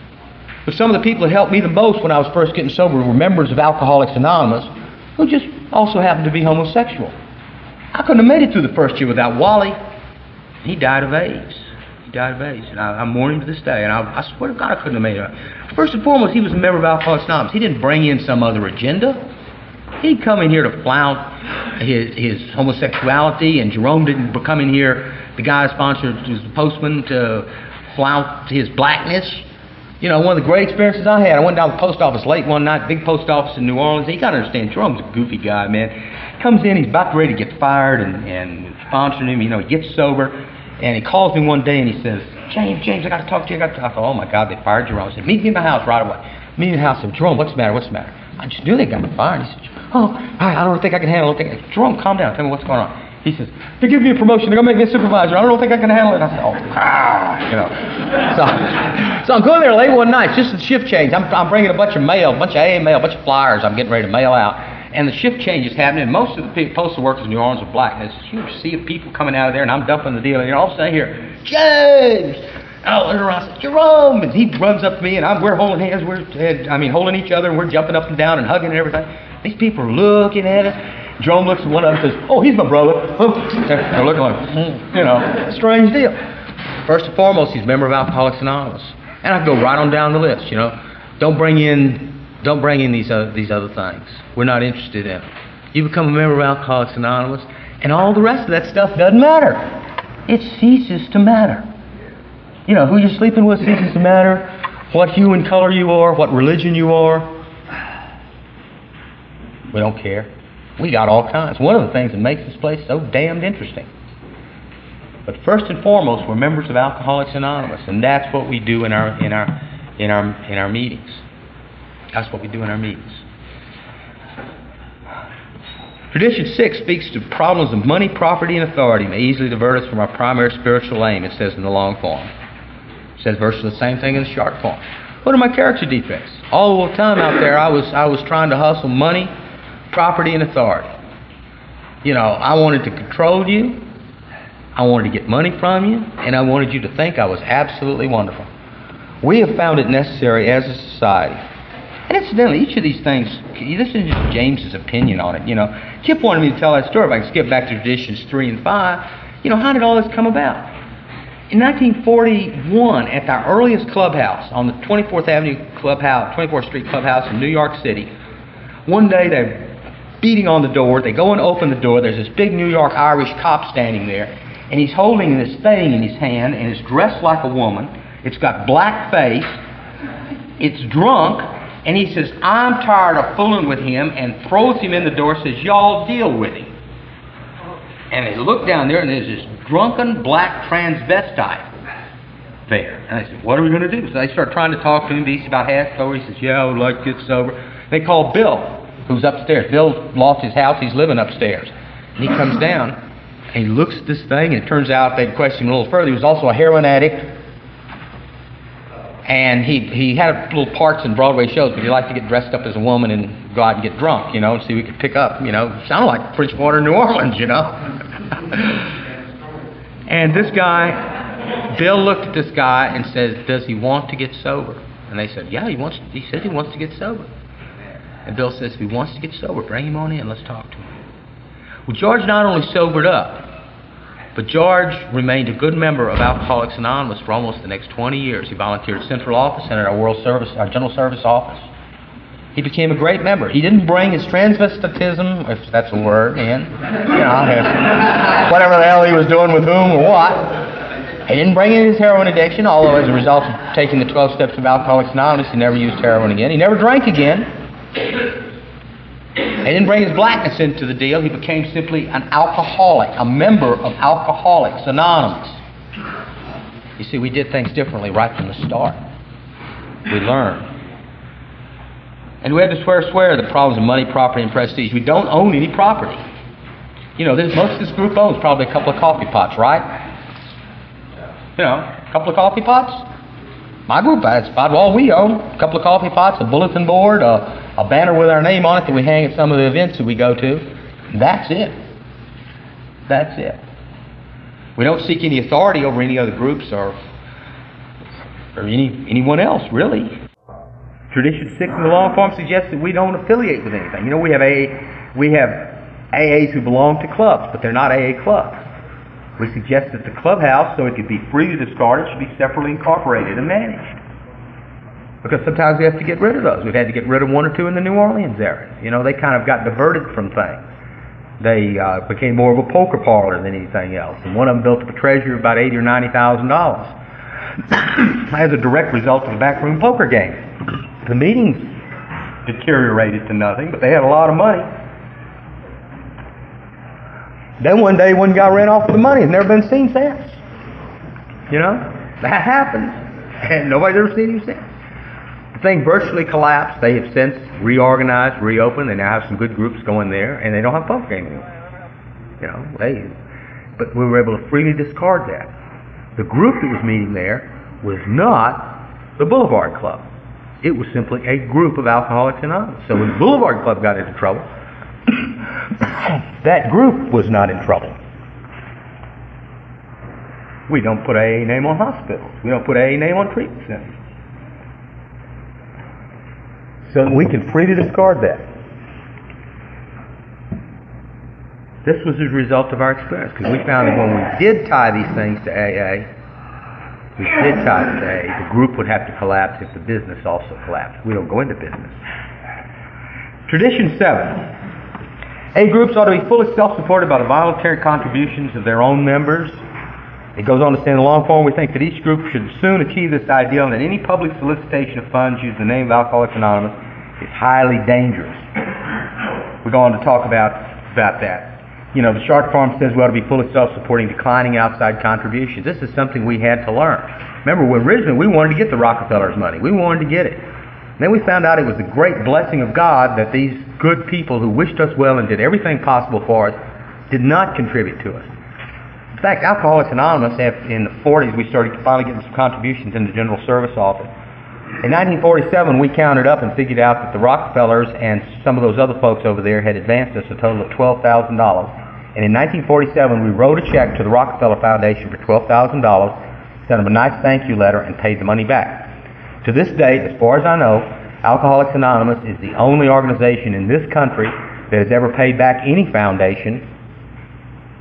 But some of the people that helped me the most when I was first getting sober were members of Alcoholics Anonymous who just also happened to be homosexual. I couldn't have made it through the first year without Wally. He died of AIDS. He died of AIDS. And I, I mourn him to this day. And I, I swear to God I couldn't have made it. First and foremost, he was a member of Alcoholics Anonymous. He didn't bring in some other agenda. He'd come in here to flout his, his homosexuality, and Jerome didn't come in here, the guy I sponsored was the postman, to flout his blackness. You know, one of the great experiences I had, I went down to the post office late one night, big post office in New Orleans. You got to understand, Jerome's a goofy guy, man. Comes in, he's about ready to get fired, and, and sponsoring him, you know, he gets sober, and he calls me one day and he says, James, James, I got to talk to you. I got to talk. I thought, oh my God, they fired Jerome. I said, meet me in my house right away. Meet me in the house. I said, Jerome, what's the matter? What's the matter? I just knew they got me fired. He said, oh, I don't think I can handle it. Jerome, calm down. Tell me what's going on. He says, they're giving me a promotion. They're going to make me a supervisor. I don't think I can handle it. I said, oh, ah, you know. So, so I'm going there late one night. It's just the shift change. I'm, I'm bringing a bunch of mail, a bunch of A A mail, a bunch of flyers I'm getting ready to mail out. And the shift change is happening. Most of the people, postal workers in New Orleans are black. And there's a huge sea of people coming out of there, and I'm dumping the deal. And all of a sudden I hear, James! And I turn around and say, Jerome! And he runs up to me, and I'm, we're holding hands. We're, I mean, holding each other, and we're jumping up and down and hugging and everything. These people are looking at us. Jerome looks at one of them and says, oh, he's my brother. They're looking like, you know, strange deal. First and foremost, he's a member of Alcoholics Anonymous. And I go right on down the list, you know. Don't bring in, don't bring in these other, these other things. We're not interested in them. You become a member of Alcoholics Anonymous, and all the rest of that stuff doesn't matter. It ceases to matter. You know, who you're sleeping with ceases to matter. What hue and color you are, what religion you are. We don't care. We got all kinds. One of the things that makes this place so damned interesting. But first and foremost, we're members of Alcoholics Anonymous, and that's what we do in our in our in our in our meetings. That's what we do in our meetings. Tradition six speaks to problems of money, property, and authority may easily divert us from our primary spiritual aim. It says in the long form. It says virtually the same thing in the short form. What are my character defects? All the time out there, I was I was trying to hustle money, property, and authority. You know, I wanted to control you. I wanted to get money from you, and I wanted you to think I was absolutely wonderful. We have found it necessary as a society. And incidentally, each of these things, this is just James's opinion on it. You know, Kip wanted me to tell that story. If I can skip back to traditions three and five, You know, how did all this come about? In nineteen forty-one, at our earliest clubhouse, on the twenty-fourth Avenue Clubhouse, twenty-fourth Street Clubhouse in New York City, one day they're beating on the door. They go and open the door. There's this big New York Irish cop standing there, and he's holding this thing in his hand, and it's dressed like a woman. It's got black face. It's drunk, and he says, "I'm tired of fooling with him," and throws him in the door, says, "Y'all deal with him." And they look down there, and there's this drunken black transvestite there. And I said, "What are we going to do?" So they start trying to talk to him. He's about half sober. He says, "Yeah, I would like to get sober." They call Bill, who's upstairs. Bill lost his house. He's living upstairs. And he comes down, and he looks at this thing, and it turns out they'd questioned him a little further. He was also a heroin addict. And he he had little parts in Broadway shows, but he liked to get dressed up as a woman and go out and get drunk, you know, and see if we could pick up, you know. Sounded like Bridgewater, New Orleans, you know. And this guy, Bill looked at this guy and said, "Does he want to get sober?" And they said, "Yeah, he wants. He says he wants to get sober." And Bill says, "If he wants to get sober, bring him on in. Let's talk to him." Well, George not only sobered up, but George remained a good member of Alcoholics Anonymous for almost the next twenty years. He volunteered at Central Office and at our World Service, our General Service Office. He became a great member. He didn't bring his transvestitism, if that's a word, in. You know, his, whatever the hell he was doing with whom or what. He didn't bring in his heroin addiction, although as a result of taking the twelve steps of Alcoholics Anonymous, he never used heroin again. He never drank again. He didn't bring his blackness into the deal. He became simply an alcoholic, a member of Alcoholics Anonymous. You see, we did things differently right from the start. We learned. And we had to swear, swear the problems of money, property, and prestige. We don't own any property. You know, this, most of this group owns probably a couple of coffee pots, right? You know, a couple of coffee pots. My group, that's about all we own. A couple of coffee pots, a bulletin board, a, a banner with our name on it that we hang at some of the events that we go to. That's it. That's it. We don't seek any authority over any other groups or, or any anyone else, really. Tradition six in the long form suggests that we don't affiliate with anything. You know, we have A, we have A As who belong to clubs, but they're not A A clubs. We suggest that the clubhouse, so it could be freely discarded, should be separately incorporated and managed. Because sometimes we have to get rid of those. We've had to get rid of one or two in the New Orleans area. You know, they kind of got diverted from things. They uh, became more of a poker parlor than anything else. And one of them built up a treasure of about eighty or ninety thousand dollars as a direct result of a backroom poker game. The meetings deteriorated to nothing, but they had a lot of money. Then one day, one guy ran off with the money. Has never been seen since. You know, that happens, and nobody's ever seen him since. The thing virtually collapsed. They have since reorganized, reopened. They now have some good groups going there, and they don't have poker games anymore. You know, they. But we were able to freely discard that. The group that was meeting there was not the Boulevard Club. It was simply a group of Alcoholics Anonymous. So when the Boulevard Club got into trouble, that group was not in trouble. We don't put A A name on hospitals. We don't put A A name on treatment centers. So we can freely discard that. This was a result of our experience, because we found that when we did tie these things to A A, we did tie them to A A, the group would have to collapse if the business also collapsed. We don't go into business. Tradition seven. A groups ought to be fully self-supported by the voluntary contributions of their own members. It goes on to say in the long form, we think that each group should soon achieve this ideal, and that any public solicitation of funds using the name of Alcoholics Anonymous is highly dangerous. We go on to talk about, about that. You know, the short form says we ought to be fully self-supporting, declining outside contributions. This is something we had to learn. Remember, when originally we wanted to get the Rockefellers' money. We wanted to get it. And then we found out it was the great blessing of God that these good people who wished us well and did everything possible for us did not contribute to us. In fact, Alcoholics Anonymous, in the forties, we started finally getting some contributions in the General Service Office. In nineteen forty-seven, we counted up and figured out that the Rockefellers and some of those other folks over there had advanced us a total of twelve thousand dollars. And in nineteen forty-seven, we wrote a check to the Rockefeller Foundation for twelve thousand dollars, sent them a nice thank you letter, and paid the money back. To this date, as far as I know, Alcoholics Anonymous is the only organization in this country that has ever paid back any foundation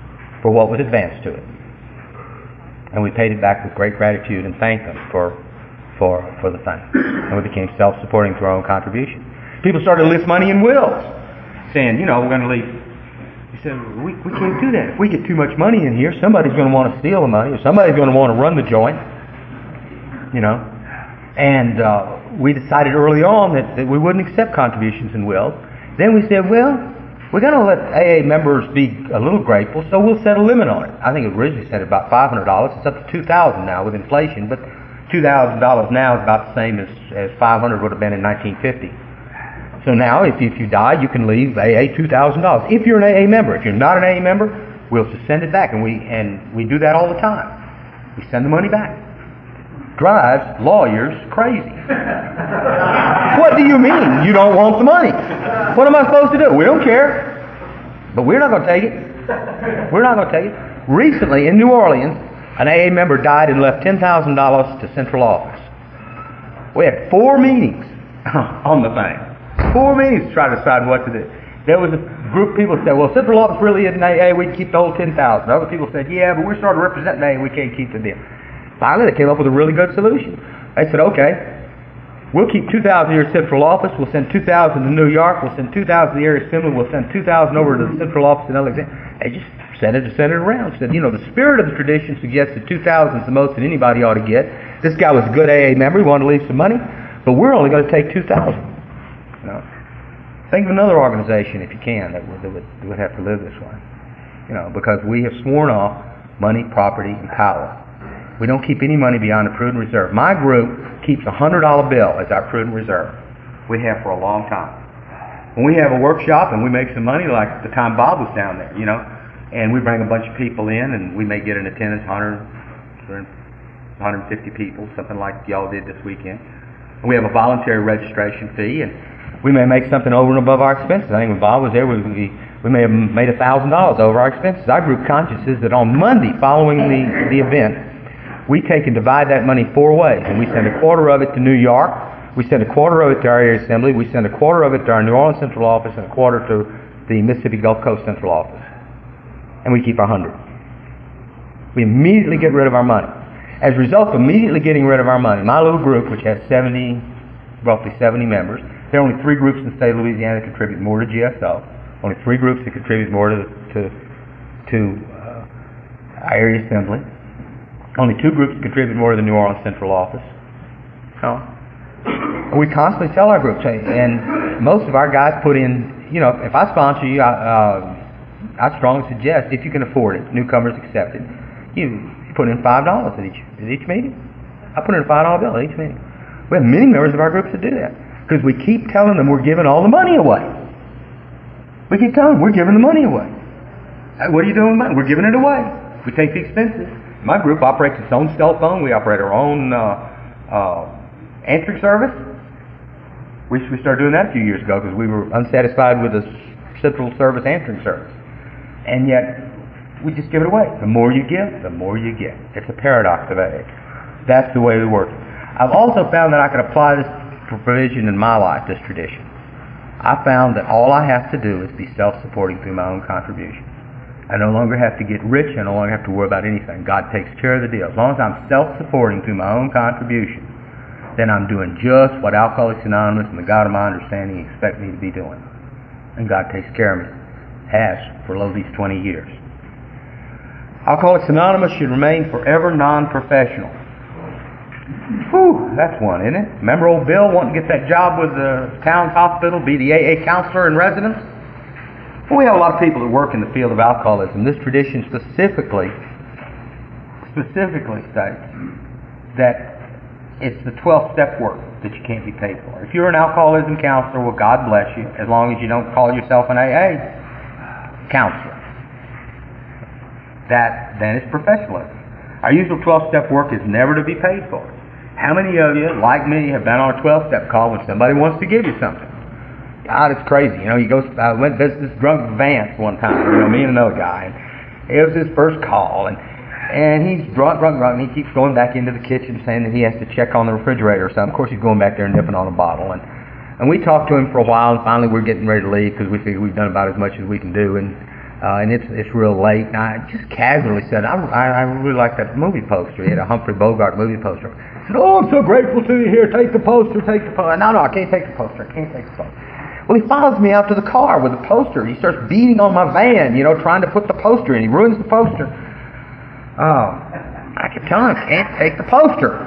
for what was advanced to it. And we paid it back with great gratitude and thanked them for for for the thing. And we became self-supporting through our own contribution. People started to list money in wills, saying, you know, we're going to leave. He said, we, we can't do that. If we get too much money in here, somebody's going to want to steal the money, or somebody's going to want to run the joint, you know. And uh, we decided early on that, that we wouldn't accept contributions in wills. Then we said, well, we're going to let A A members be a little grateful, so we'll set a limit on it. I think it originally said about five hundred dollars. It's up to two thousand dollars now with inflation, but two thousand dollars now is about the same as, as five hundred dollars would have been in nineteen fifty. So now, if, if you die, you can leave A A two thousand dollars. If you're an A A member. If you're not an A A member, we'll just send it back, and we and we do that all the time. We send the money back. Drives lawyers crazy. What do you mean you don't want the money? What am I supposed to do? We don't care. But we're not going to take it. We're not going to take it. Recently, in New Orleans, an A A member died and left ten thousand dollars to central office. We had four meetings on the thing. Four meetings to try to decide what to do. There was a group of people that said, well, central office really isn't A A, we can keep the whole ten thousand dollars. Other people said, yeah, but we're starting to represent A A, we can't keep the deal. Finally, they came up with a really good solution. They said, okay, we'll keep two thousand here at central office, we'll send two thousand to New York, we'll send two thousand to the area assembly, we'll send two thousand over to the central office in Alexandria. They just sent it, sent it around. Said, you know, the spirit of the tradition suggests that two thousand is the most that anybody ought to get. This guy was a good A A member, he wanted to leave some money, but we're only going to take two thousand. You know, think of another organization, if you can, that would, that would, that would have to live this way. You know, because we have sworn off money, property, and power. We don't keep any money beyond the prudent reserve. My group keeps a one hundred dollar bill as our prudent reserve. We have for a long time. When we have a workshop and we make some money, like the time Bob was down there, you know, and we bring a bunch of people in and we may get an attendance, one hundred, one hundred fifty people, something like y'all did this weekend. And we have a voluntary registration fee, and we may make something over and above our expenses. I think when Bob was there, we, we, we may have made one thousand dollars over our expenses. Our group conscience is that on Monday following the, the event, we take and divide that money four ways, and we send a quarter of it to New York, we send a quarter of it to our area assembly, we send a quarter of it to our New Orleans central office, and a quarter to the Mississippi Gulf Coast central office. And we keep our hundred. We immediately get rid of our money. As a result of immediately getting rid of our money, my little group, which has seventy, roughly seventy members, there are only three groups in the state of Louisiana that contribute more to G S O. Only three groups that contribute more to to, to uh, our area assembly. Only two groups contribute more to the New Orleans Central Office. Oh. We constantly tell our groups, and most of our guys put in, you know, if I sponsor you, I, uh, I strongly suggest, if you can afford it, newcomers accepted, you, you put in five dollars at each, at each meeting. I put in a five dollar bill at each meeting. We have many members of our groups that do that, because we keep telling them we're giving all the money away. We keep telling them we're giving the money away. What are you doing with money? We're giving it away. We take the expenses. My group operates its own cell phone. We operate our own uh, uh, answering service. We, we started doing that a few years ago because we were unsatisfied with the central service answering service. And yet, we just give it away. The more you give, the more you get. It's a paradox of A A. That's the way we work. I've also found that I can apply this provision in my life, this tradition. I found that all I have to do is be self-supporting through my own contribution. I no longer have to get rich. I no longer have to worry about anything. God takes care of the deal. As long as I'm self-supporting through my own contribution, then I'm doing just what Alcoholics Anonymous and the God of my understanding expect me to be doing. And God takes care of me. Has for lo these twenty years. Alcoholics Anonymous should remain forever non-professional. Whew, that's one, isn't it? Remember old Bill wanting to get that job with the town's hospital, be the A A counselor in residence? Well, we have a lot of people that work in the field of alcoholism. This tradition specifically, specifically states that it's the twelve-step work that you can't be paid for. If you're an alcoholism counselor, well, God bless you, as long as you don't call yourself an A A counselor. That, then, is professionalism. Our usual twelve-step work is never to be paid for. How many of you, like me, have been on a twelve-step call when somebody wants to give you something? God, it's crazy. You know, you go, I went to visit this drunk Vance one time, you know, me and another guy, and it was his first call, and and he's drunk, drunk, drunk, and he keeps going back into the kitchen saying that he has to check on the refrigerator or something. Of course, he's going back there and nipping on a bottle, and and we talked to him for a while, and finally we're getting ready to leave because we figure we've done about as much as we can do, and Uh, and it's it's real late, and I just casually said, I, I, I really like that movie poster. He had a Humphrey Bogart movie poster. I said, oh, I'm so grateful to you. Here, take the poster, take the poster. No, no, I can't take the poster. I can't take the poster. Well, he follows me out to the car with the poster. He starts beating on my van, you know, trying to put the poster in. He ruins the poster. Oh, I kept telling him, I can't take the poster.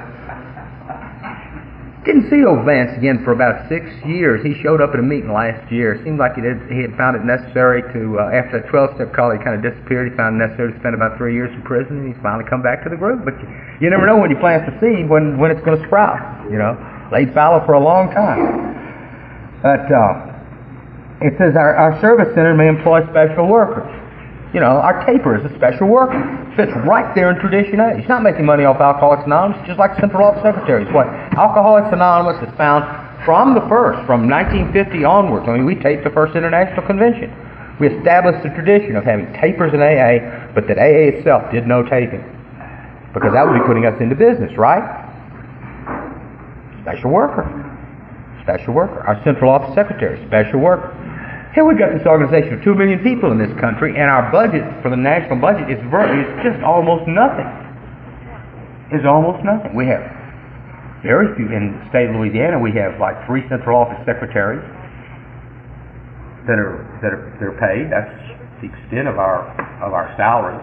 Didn't see old Vance again for about six years. He showed up at a meeting last year. It seemed like he, did, he had found it necessary to, uh, after that twelve-step call, he kind of disappeared. He found it necessary to spend about three years in prison, and he's finally come back to the group. But you, you never know when you plant the seed when, when it's going to sprout, you know. Laid fallow for a long time. But uh, it says our, our service center may employ special workers. You know, our taper is a special worker. Fits right there in Tradition A. He's not making money off Alcoholics Anonymous, just like Central Office Secretaries. What Alcoholics Anonymous has found from the first, from nineteen fifty onwards. I mean, we taped the first international convention. We established the tradition of having tapers in A A, but that A A itself did no taping. Because that would be putting us into business, right? Special worker. Special worker. Our Central Office Secretary, special worker. Here we've got this organization of two million people in this country, and our budget for the national budget is, ver- is just almost nothing. It's almost nothing. We have very few. In the state of Louisiana, we have like three Central Office Secretaries that are that are they're paid. That's the extent of our of our salaries.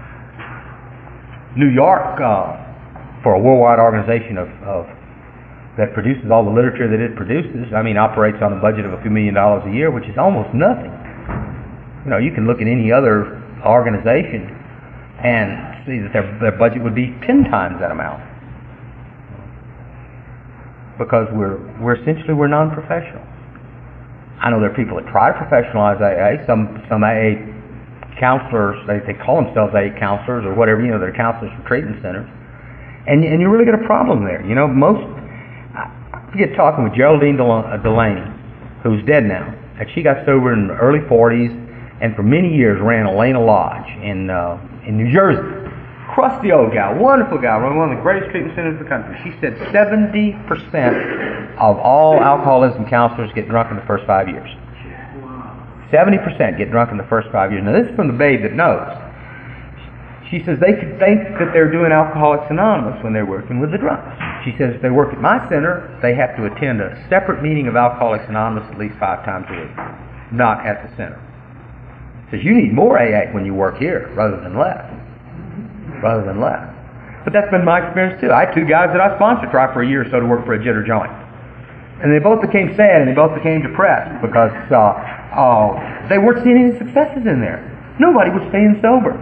New York, uh, for a worldwide organization of, of that produces all the literature that it produces, I mean, operates on a budget of a few million dollars a year, which is almost nothing. You know, you can look at any other organization and see that their, their budget would be ten times that amount. Because we're we're essentially we're non-professional. I know there are people that try to professionalize A A. Some some A A counselors, they, they call themselves A A counselors or whatever, you know, they're counselors for treatment centers. And and you really get a problem there. You know, most I get talking with Geraldine Delaney, who's dead now, and she got sober in the early forties, and for many years ran Elena Lodge in uh, in New Jersey. Crusty old guy, wonderful guy, run one of the greatest treatment centers in the country. She said seventy percent of all alcoholism counselors get drunk in the first five years. seventy percent get drunk in the first five years. Now this is from the babe that knows. She says they could think that they're doing Alcoholics Anonymous when they're working with the drunks. She says if they work at my center, they have to attend a separate meeting of Alcoholics Anonymous at least five times a week, not at the center. Says you need more A A when you work here rather than less. Rather than less. But that's been my experience too. I had two guys that I sponsored try for a year or so to work for a jitter joint. And they both became sad and they both became depressed because uh, uh, they weren't seeing any successes in there. Nobody was staying sober.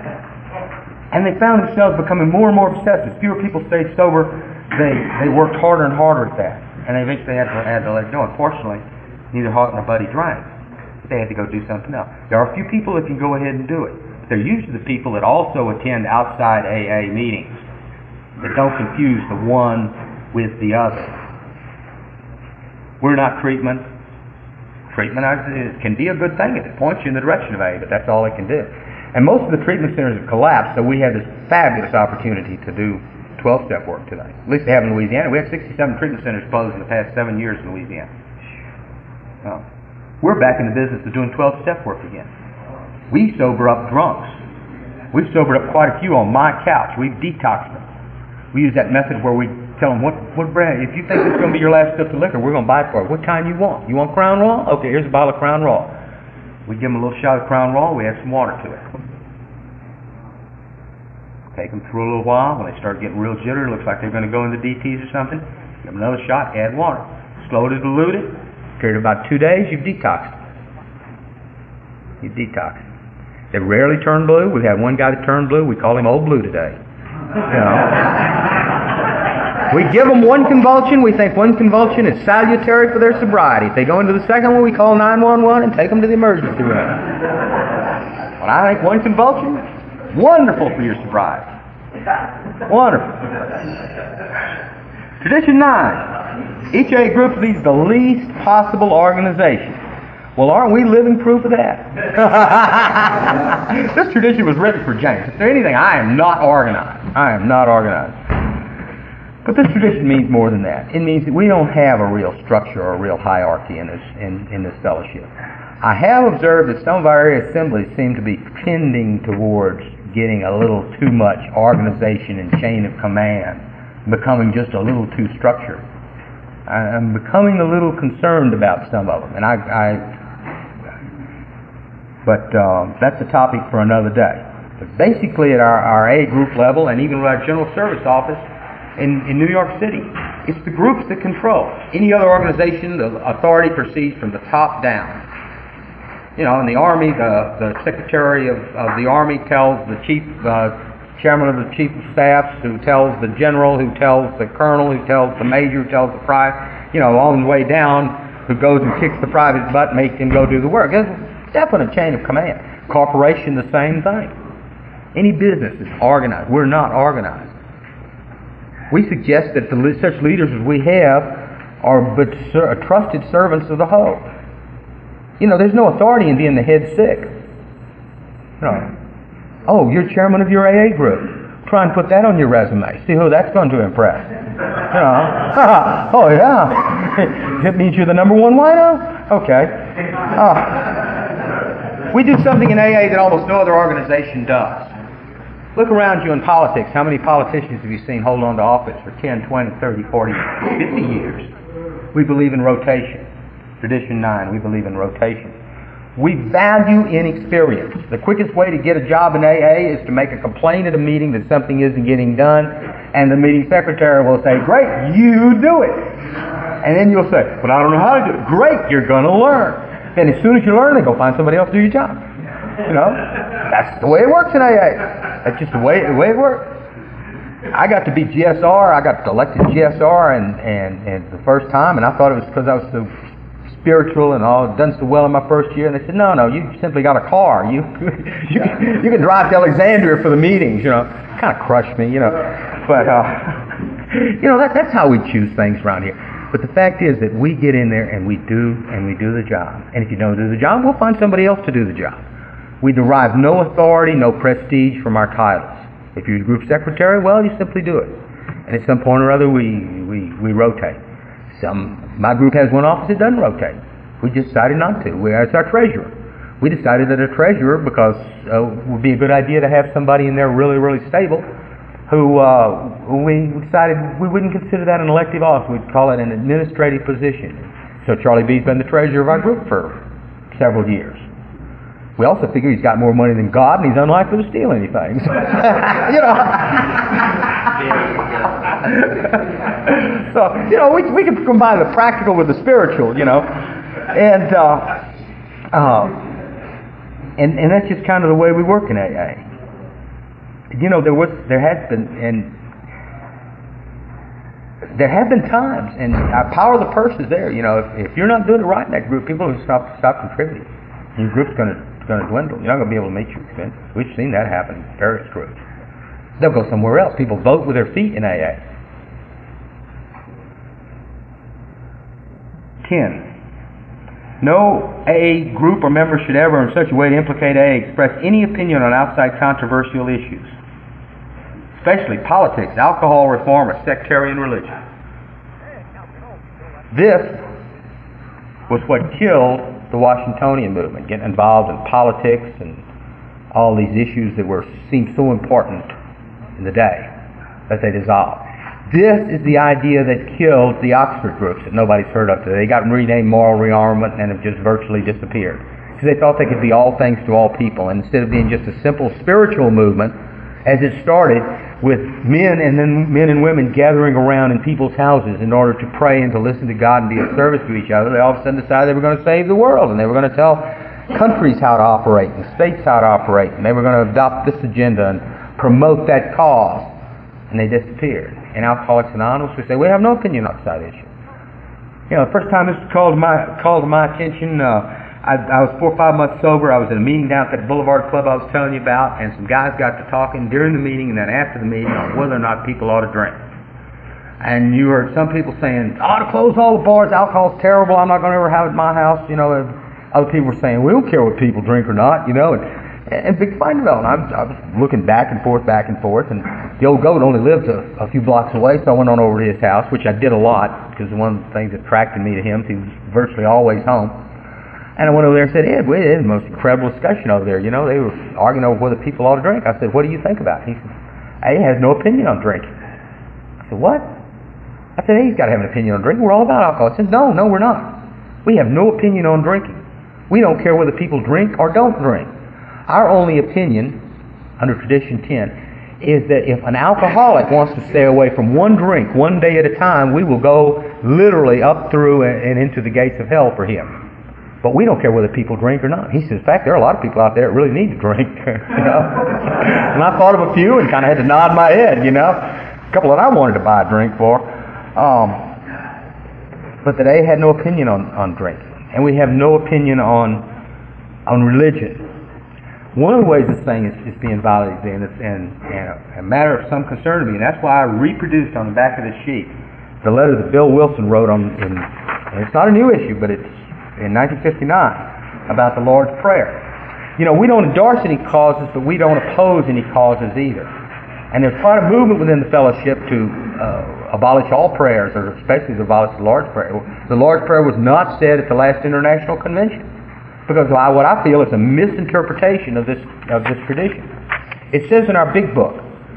And they found themselves becoming more and more obsessive. Fewer people stayed sober. They they worked harder and harder at that. And they eventually had to, had to let it go. Unfortunately, neither Hart nor Buddy drank. They had to go do something else. There are a few people that can go ahead and do it. But they're usually the people that also attend outside A A meetings. That don't confuse the one with the other. We're not treatment. Treatment can be a good thing if it points you in the direction of A A, but that's all it can do. And most of the treatment centers have collapsed, so we have this fabulous opportunity to do twelve-step work today. At least they have in Louisiana. We have sixty-seven treatment centers closed in the past seven years in Louisiana. Oh. We're back in the business of doing twelve-step work again. We sober up drunks. We've sobered up quite a few on my couch. We've detoxed them. We use that method where we tell them, what, what brand, if you think this is going to be your last sip of liquor, we're going to buy it for you. What kind you want? You want Crown Royal? Okay, here's a bottle of Crown Royal. We give them a little shot of Crown Royal, we add some water to it. Take them through a little while. When they start getting real jitter, it looks like they're going to go into D Ts or something, give them another shot, add water. Slow to dilute it. Period of about two days, you've detoxed. You've detoxed. They rarely turn blue. We had one guy that turned blue. We call him Old Blue today. You know. We give them one convulsion. We think one convulsion is salutary for their sobriety. If they go into the second one, we call nine one one and take them to the emergency room. Well, I think one convulsion, wonderful for your sobriety. Wonderful. Tradition nine. Each A group leads the least possible organization. Well, aren't we living proof of that? This tradition was written for James. If there's anything, I am not organized. I am not organized. But this tradition means more than that. It means that we don't have a real structure or a real hierarchy in this in, in this fellowship. I have observed that some of our area assemblies seem to be tending towards getting a little too much organization and chain of command, becoming just a little too structured. I'm becoming a little concerned about some of them, and I, I but uh, that's a topic for another day. But basically at our, our A group level, and even with our General Service Office in, in New York City, it's the groups that control. Any other organization, the authority proceeds from the top down. You know, in the Army, the, the Secretary of, of the Army tells the Chief, uh, Chairman of the Chief of Staffs, who tells the General, who tells the Colonel, who tells the Major, who tells the Private, you know, on the way down, who goes and kicks the private's butt and makes him go do the work. There's a definite chain of command. Corporation, the same thing. Any business is organized. We're not organized. We suggest that the, such leaders as we have are but ser- trusted servants of the whole. You know, there's no authority in being the head sick. No. Oh, you're chairman of your A A group. Try and put that on your resume. See who that's going to impress. You know. Oh, yeah. It means you're the number one wino? Okay. Uh, we do something in A A that almost no other organization does. Look around you in politics. How many politicians have you seen hold on to office for ten, twenty, thirty, forty, fifty years? We believe in rotation. Tradition nine, we believe in rotation. We value inexperience. The quickest way to get a job in A A is to make a complaint at a meeting that something isn't getting done, and the meeting secretary will say, great, you do it. And then you'll say, but I don't know how to do it. Great, you're going to learn. Then as soon as you learn, they go find somebody else to do your job. You know, that's the way it works in A A. That's just the way, the way it works. I got to be G S R. I got elected G S R and, and, and the first time, and I thought it was because I was so spiritual and all done so well in my first year. And they said, no, no, you simply got a car. You you, can, you can drive to Alexandria for the meetings, you know. Kind of crushed me, you know. But, uh, you know, that, that's how we choose things around here. But the fact is that we get in there and we do, and we do the job. And if you don't do the job, we'll find somebody else to do the job. We derive no authority, no prestige from our titles. If you're group secretary, well, you simply do it. And at some point or other, we, we, we rotate. Some, my group has one office that doesn't rotate. We just decided not to. We, it's our treasurer. We decided that a treasurer, because uh, it would be a good idea to have somebody in there really, really stable, who uh, we decided we wouldn't consider that an elective office. We'd call it an administrative position. So Charlie B's been the treasurer of our group for several years. We also figure he's got more money than God, and he's unlikely to steal anything. So, you know. So, you know, we we can combine the practical with the spiritual, you know, and uh, uh, and and that's just kind of the way we work in A A. You know, there was there has been and there have been times, and our power of the purse is there. You know, if, if you're not doing it right in that group, people will stop stop contributing. Your group's going to going to dwindle. You're not going to be able to meet your expenses. We've seen that happen in various groups. They'll go somewhere else. People vote with their feet in A A. ten. No A A group or member should ever, in such a way to implicate A A, express any opinion on outside controversial issues, especially politics, alcohol reform, or sectarian religion. This was what killed the Washingtonian movement, getting involved in politics and all these issues that were seemed so important in the day that they dissolved. This is the idea that killed the Oxford groups that nobody's heard of today. They got renamed Moral Rearmament and have just virtually disappeared. Because they thought they could be all things to all people, and instead of being just a simple spiritual movement, as it started with men and then men and women gathering around in people's houses in order to pray and to listen to God and be of service to each other, they all of a sudden decided they were going to save the world, and they were going to tell countries how to operate and states how to operate, and they were going to adopt this agenda and promote that cause, and they disappeared. And Alcoholics Anonymous would say, we have no opinion outside issue. You know, the first time this called my called to my attention, uh, I, I was four or five months sober. I was at a meeting down at that Boulevard Club I was telling you about, and some guys got to talking during the meeting and then after the meeting on whether or not people ought to drink. And you heard some people saying, I ought to close all the bars, alcohol's terrible, I'm not going to ever have it in my house. You know, and other people were saying, we don't care what people drink or not, you know. And, and big fight developed. I was, I was looking back and forth, back and forth, and the old goat only lived a, a few blocks away, so I went on over to his house, which I did a lot, because one of the things that attracted me to him, he was virtually always home. And I went over there and said, Ed, we had the most incredible discussion over there. You know, they were arguing over whether people ought to drink. I said, what do you think about it? He said, Ed has no opinion on drinking. I said, what? I said, hey, he's got to have an opinion on drinking. We're all about alcohol. He said, no, no, we're not. We have no opinion on drinking. We don't care whether people drink or don't drink. Our only opinion, under Tradition ten, is that if an alcoholic wants to stay away from one drink one day at a time, we will go literally up through and into the gates of hell for him. But we don't care whether people drink or not. He says, in fact, there are a lot of people out there that really need to drink. You know? And I thought of a few and kind of had to nod my head, you know. A couple that I wanted to buy a drink for. Um, but today had no opinion on, on drinking. And we have no opinion on on religion. One of the ways this thing is, is being violated, and it's and, and a, a matter of some concern to me, and that's why I reproduced on the back of this sheet the letter that Bill Wilson wrote on, in, and it's not a new issue, but it's in nineteen fifty-nine, about the Lord's Prayer. You know, we don't endorse any causes, but we don't oppose any causes either. And there's quite a movement within the fellowship to uh, abolish all prayers, or especially to abolish the Lord's Prayer. The Lord's Prayer was not said at the last International Convention, because I, what I feel is a misinterpretation of this of this tradition. It says in our big book,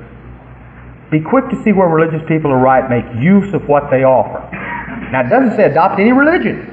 be quick to see where religious people are right, make use of what they offer. Now, it doesn't say adopt any religion.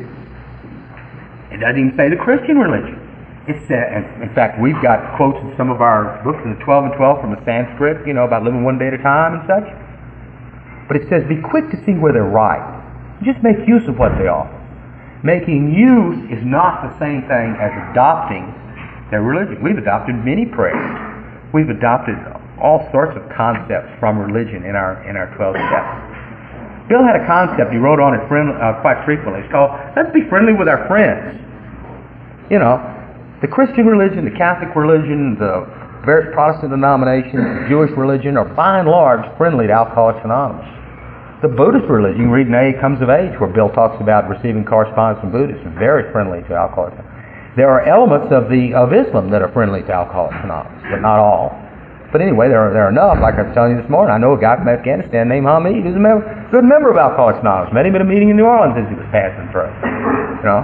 It doesn't even say the Christian religion. It says, in fact, we've got quotes in some of our books in the twelve and twelve from the Sanskrit, you know, about living one day at a time and such. But it says, be quick to see where they're right. Just make use of what they offer. Making use is not the same thing as adopting their religion. We've adopted many prayers. We've adopted all sorts of concepts from religion in our in our twelve steps. Bill had a concept he wrote on it friend, uh, quite frequently. It's called, let's be friendly with our friends. You know, the Christian religion, the Catholic religion, the various Protestant denominations, the Jewish religion are by and large friendly to Alcoholics Anonymous. The Buddhist religion, you read in A Comes of Age, where Bill talks about receiving correspondence from Buddhists, is very friendly to Alcoholics Anonymous. There are elements of the of Islam that are friendly to Alcoholics Anonymous, but not all. But anyway, there are, there are enough. Like I was telling you this morning, I know a guy from Afghanistan named Hamid who's a member, good member of Alcoholics Anonymous. Met him at a meeting in New Orleans as he was passing through. You know,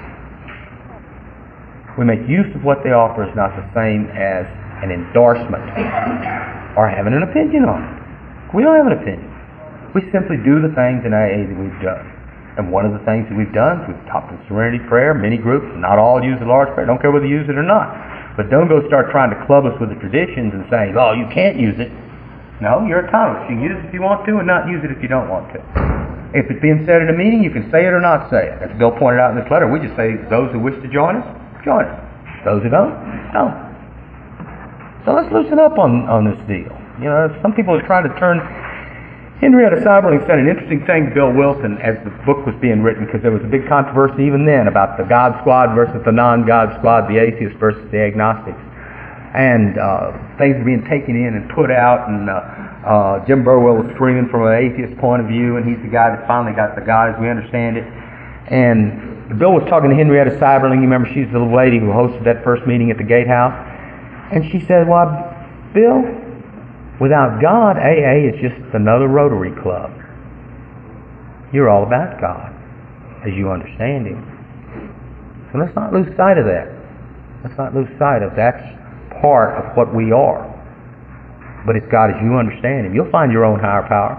we make use of what they offer is not the same as an endorsement or having an opinion on it. We don't have an opinion. We simply do the things in A A that we've done. And one of the things that we've done is we've taught the Serenity Prayer. Many groups, not all use the Lord's Prayer. Don't care whether you use it or not. But don't go start trying to club us with the traditions and saying, oh, you can't use it. No, you're autonomous. You can use it if you want to and not use it if you don't want to. If it's being said at a meeting, you can say it or not say it. As Bill pointed out in this letter, we just say those who wish to join us, join us. Those who don't, don't. So let's loosen up on, on this deal. You know, some people are trying to turn... Henrietta Seiberling said an interesting thing to Bill Wilson as the book was being written, because there was a big controversy even then about the God Squad versus the non-God Squad, the atheists versus the agnostics. And uh, things were being taken in and put out, and uh, uh, Jim Burwell was screaming from an atheist point of view, and he's the guy that finally got the God as we understand it. And Bill was talking to Henrietta Seiberling. You remember, she's the little lady who hosted that first meeting at the Gatehouse. And she said, well, Bill, without God, A A is just another Rotary Club. You're all about God, as you understand Him. So let's not lose sight of that. Let's not lose sight of that's part of what we are. But it's God as you understand Him. You'll find your own higher power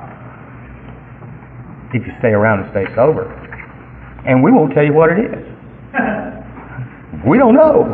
if you stay around and stay sober. And we won't tell you what it is. We don't know.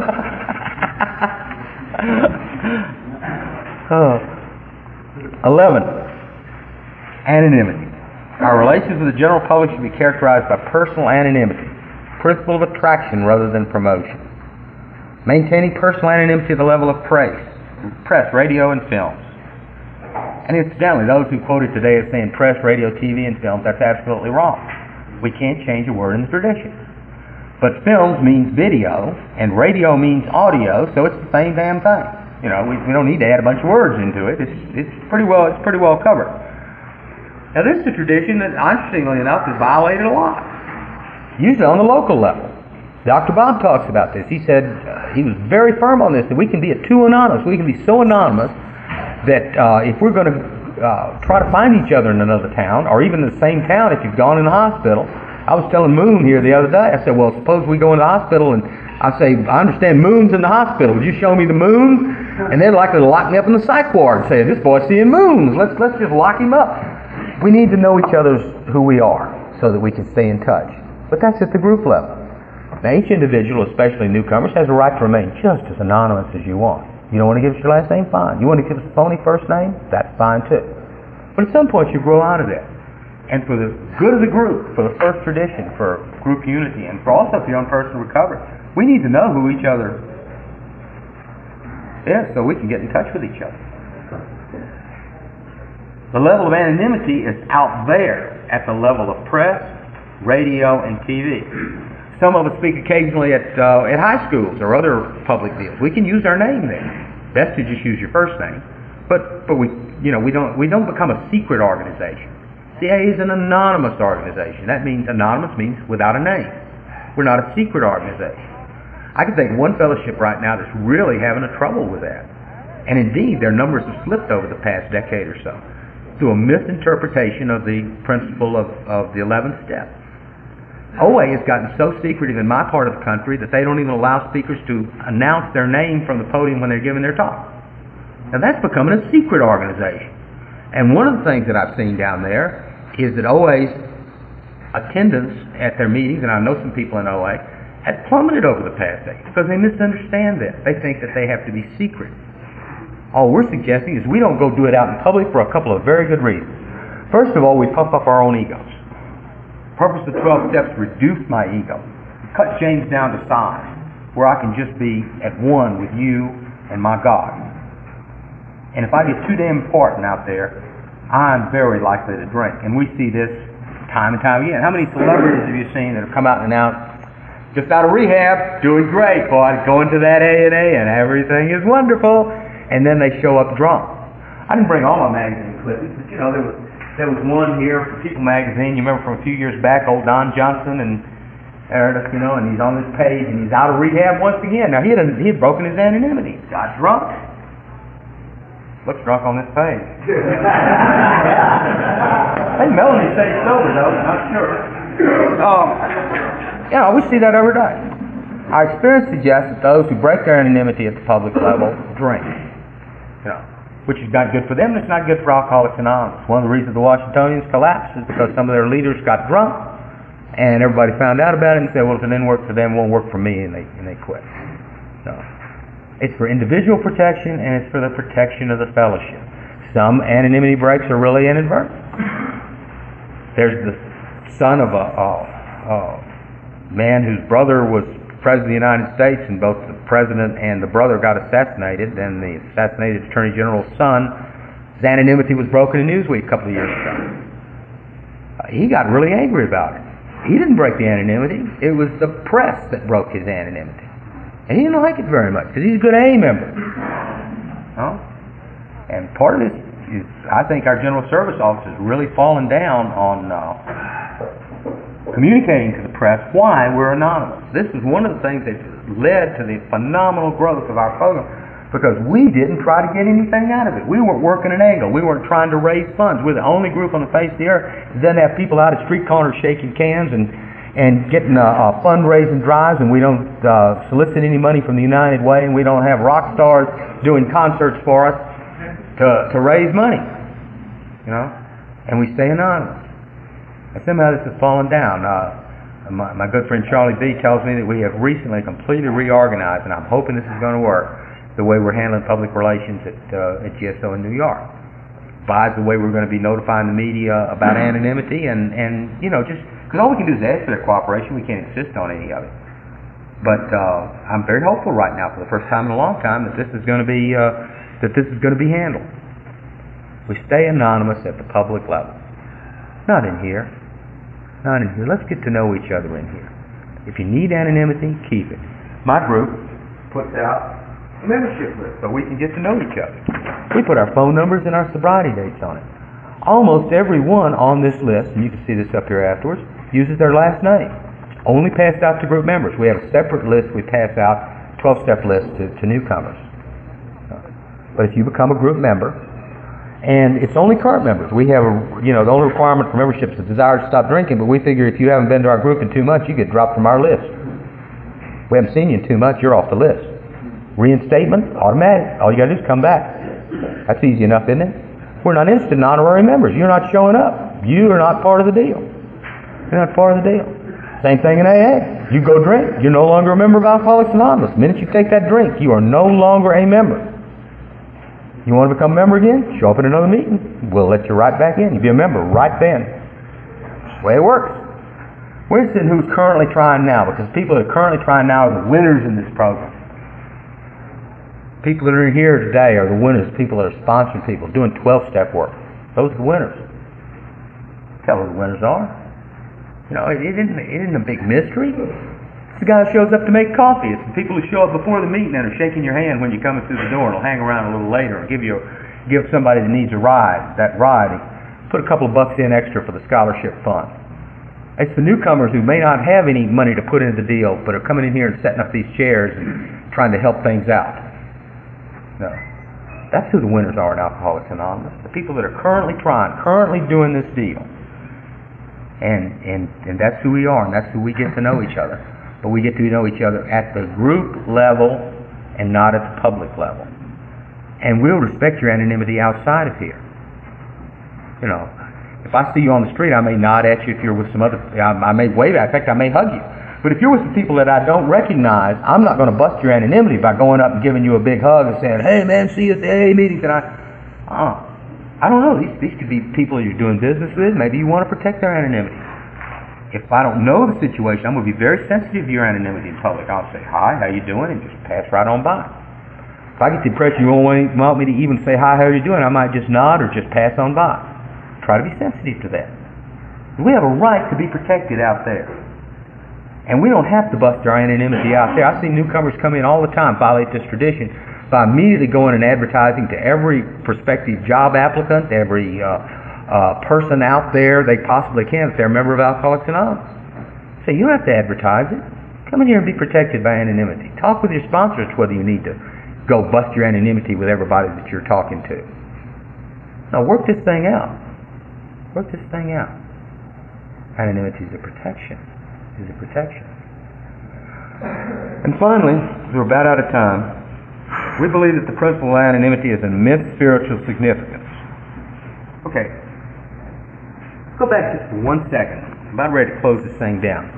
Oh. eleven. Anonymity. Our relations with the general public should be characterized by personal anonymity, principle of attraction rather than promotion. Maintaining personal anonymity at the level of press, press, radio, and films. And incidentally, those who quoted today as saying press, radio, T V, and films, that's absolutely wrong. We can't change a word in the tradition. But films means video, and radio means audio, so it's the same damn thing. You know, we, we don't need to add a bunch of words into it. It's it's pretty well it's pretty well covered. Now, this is a tradition that, interestingly enough, is violated a lot. Usually on the local level. Doctor Bob talks about this. He said uh, he was very firm on this, that we can be too anonymous. We can be so anonymous that uh, if we're going to uh, try to find each other in another town, or even in the same town if you've gone in the hospital, I was telling Moon here the other day, I said, well, suppose we go in the hospital and I say, I understand Moon's in the hospital. Would you show me the moon? And they're likely to lock me up in the psych ward and say, this boy's seeing moons. Let's, let's just lock him up. We need to know each other's who we are so that we can stay in touch. But that's at the group level. Now, each individual, especially newcomers, has a right to remain just as anonymous as you want. You don't want to give us your last name? Fine. You want to give us a phony first name? That's fine too. But at some point you grow out of that. And for the good of the group, for the first tradition, for group unity, and for also for your own personal recovery, we need to know who each other is so we can get in touch with each other. The level of anonymity is out there at the level of press, radio, and T V. Some of us speak occasionally at uh, at high schools or other public deals. We can use our name there. Best to just use your first name, but but we you know we don't we don't become a secret organization. C A A is an anonymous organization. That means anonymous means without a name. We're not a secret organization. I can think of one fellowship right now that's really having a trouble with that, and indeed their numbers have slipped over the past decade or so through a misinterpretation of the principle of, of the eleventh step. O A has gotten so secretive in my part of the country that they don't even allow speakers to announce their name from the podium when they're giving their talk. Now that's becoming a secret organization. And one of the things that I've seen down there is that O A's attendance at their meetings, and I know some people in O A, has plummeted over the past decade because they misunderstand that. They think that they have to be secret. All we're suggesting is we don't go do it out in public for a couple of very good reasons. First of all, we puff up our own egos. The purpose of twelve steps reduce my ego. It cuts James down to size, where I can just be at one with you and my God. And if I get too damn important out there, I'm very likely to drink. And we see this time and time again. How many celebrities have you seen that have come out and announced, just out of rehab, doing great, boy, going to that A and A and everything is wonderful, and then they show up drunk. I didn't bring all my magazine clippings, but you know, there was There was one here for People magazine. You remember from a few years back, old Don Johnson and Ernest, you know, and he's on this page and he's out of rehab once again. Now he had he had broken his anonymity. Got drunk. Looks drunk on this page. Hey, Melanie says sober though. Not sure. Um, you know, we see that every day. Our experience suggests that those who break their anonymity at the public level drink. You know. Which is not good for them, and it's not good for Alcoholics Anonymous. One of the reasons the Washingtonians collapsed is because some of their leaders got drunk, and everybody found out about it and said, well, if it didn't work for them, it won't work for me, and they and they quit. So, it's for individual protection, and it's for the protection of the fellowship. Some anonymity breaks are really inadvertent. There's the son of a, a, a man whose brother was President of the United States, and both the president and the brother got assassinated, and the assassinated Attorney General's son, his anonymity was broken in Newsweek a couple of years ago. Uh, he got really angry about it. He didn't break the anonymity. It was the press that broke his anonymity. And he didn't like it very much, because he's a good A member. Huh? And part of this is, I think our General Service Office has really fallen down on uh, communicating to the press why we're anonymous. This is one of the things that led to the phenomenal growth of our program, because we didn't try to get anything out of it. We weren't working an angle. We weren't trying to raise funds. We're the only group on the face of the earth that doesn't have people out at street corners shaking cans and and getting uh, uh, fundraising drives, and we don't uh, solicit any money from the United Way, and we don't have rock stars doing concerts for us to to raise money. You know, and we stay anonymous. And somehow this has fallen down. Uh, my, my good friend Charlie B. tells me that we have recently completely reorganized, and I'm hoping this is going to work, the way we're handling public relations at, uh, at G S O in New York. By the way we're going to be notifying the media about anonymity, and, and you know, just, because all we can do is ask for their cooperation, we can't insist on any of it. But uh, I'm very hopeful right now, for the first time in a long time, that this is going to be, uh, that this is going to be handled. We stay anonymous at the public level. Not in here. Not in here. Let's get to know each other in here. If you need anonymity, keep it. My group puts out a membership list so we can get to know each other. We put our phone numbers and our sobriety dates on it. Almost everyone on this list, and you can see this up here afterwards, uses their last name. Only passed out to group members. We have a separate list we pass out, twelve-step list to, to newcomers. But if you become a group member, And it's only current members. We have, a, you know, the only requirement for membership is a desire to stop drinking, but we figure if you haven't been to our group in two months, you get dropped from our list. We haven't seen you in two months, you're off the list. Reinstatement, automatic. All you got to do is come back. That's easy enough, isn't it? We're not instant honorary members. You're not showing up. You are not part of the deal. You're not part of the deal. Same thing in A A. You go drink, you're no longer a member of Alcoholics Anonymous. The minute you take that drink, you are no longer a member. You want to become a member again? Show up at another meeting. We'll let you right back in. You'll be a member right then. That's the way it works. We're interested in who's currently trying now, because people that are currently trying now are the winners in this program. People that are here today are the winners. People that are sponsoring people, doing twelve-step work. Those are the winners. Tell who the winners are. You know, it isn't, it isn't a big mystery. It's the guy who shows up to make coffee. It's the people who show up before the meeting and are shaking your hand when you're coming through the door and will hang around a little later and give you, give somebody that needs a ride, that ride, and put a couple of bucks in extra for the scholarship fund. It's the newcomers who may not have any money to put into the deal, but are coming in here and setting up these chairs and trying to help things out. No. That's who the winners are in Alcoholics Anonymous. The people that are currently trying, currently doing this deal. And, and, and that's who we are, and that's who we get to know each other. But we get to know each other at the group level and not at the public level. And we'll respect your anonymity outside of here. You know, if I see you on the street, I may nod at you. If you're with some other, I, I may wave at you. In fact, I may hug you. But if you're with some people that I don't recognize, I'm not going to bust your anonymity by going up and giving you a big hug and saying, "Hey man, see you at the A A meetings." And I, uh, I don't know. These these could be people you're doing business with. Maybe you want to protect their anonymity. If I don't know the situation, I'm going to be very sensitive to your anonymity in public. I'll say, "Hi, how you doing?" and just pass right on by. If I get the impression you won't want me to even say, "Hi, how are you doing?" I might just nod or just pass on by. Try to be sensitive to that. We have a right to be protected out there. And we don't have to bust our anonymity out there. I see newcomers come in all the time, violate this tradition, by immediately going and advertising to every prospective job applicant, every uh, uh, person out there they possibly can if they're a member of Alcoholics Anonymous. So you don't have to advertise it. Come in here and be protected by anonymity. Talk with your sponsors whether you need to go bust your anonymity with everybody that you're talking to. Now work this thing out. Work this thing out. Anonymity is a protection. Is a protection. And finally, we're about out of time. We believe that the principle of anonymity is an immense spiritual significance. Okay. Let's go back just for one second. I'm about ready to close this thing down.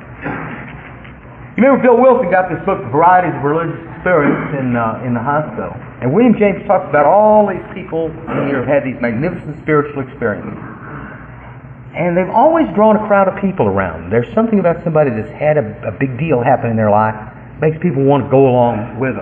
You remember Bill Wilson got this book, Varieties of Religious Experience, in uh, in the hospital. And William James talks about all these people in here who've had these magnificent spiritual experiences. And they've always drawn a crowd of people around. There's something about somebody that's had a, a big deal happen in their life, makes people want to go along with them.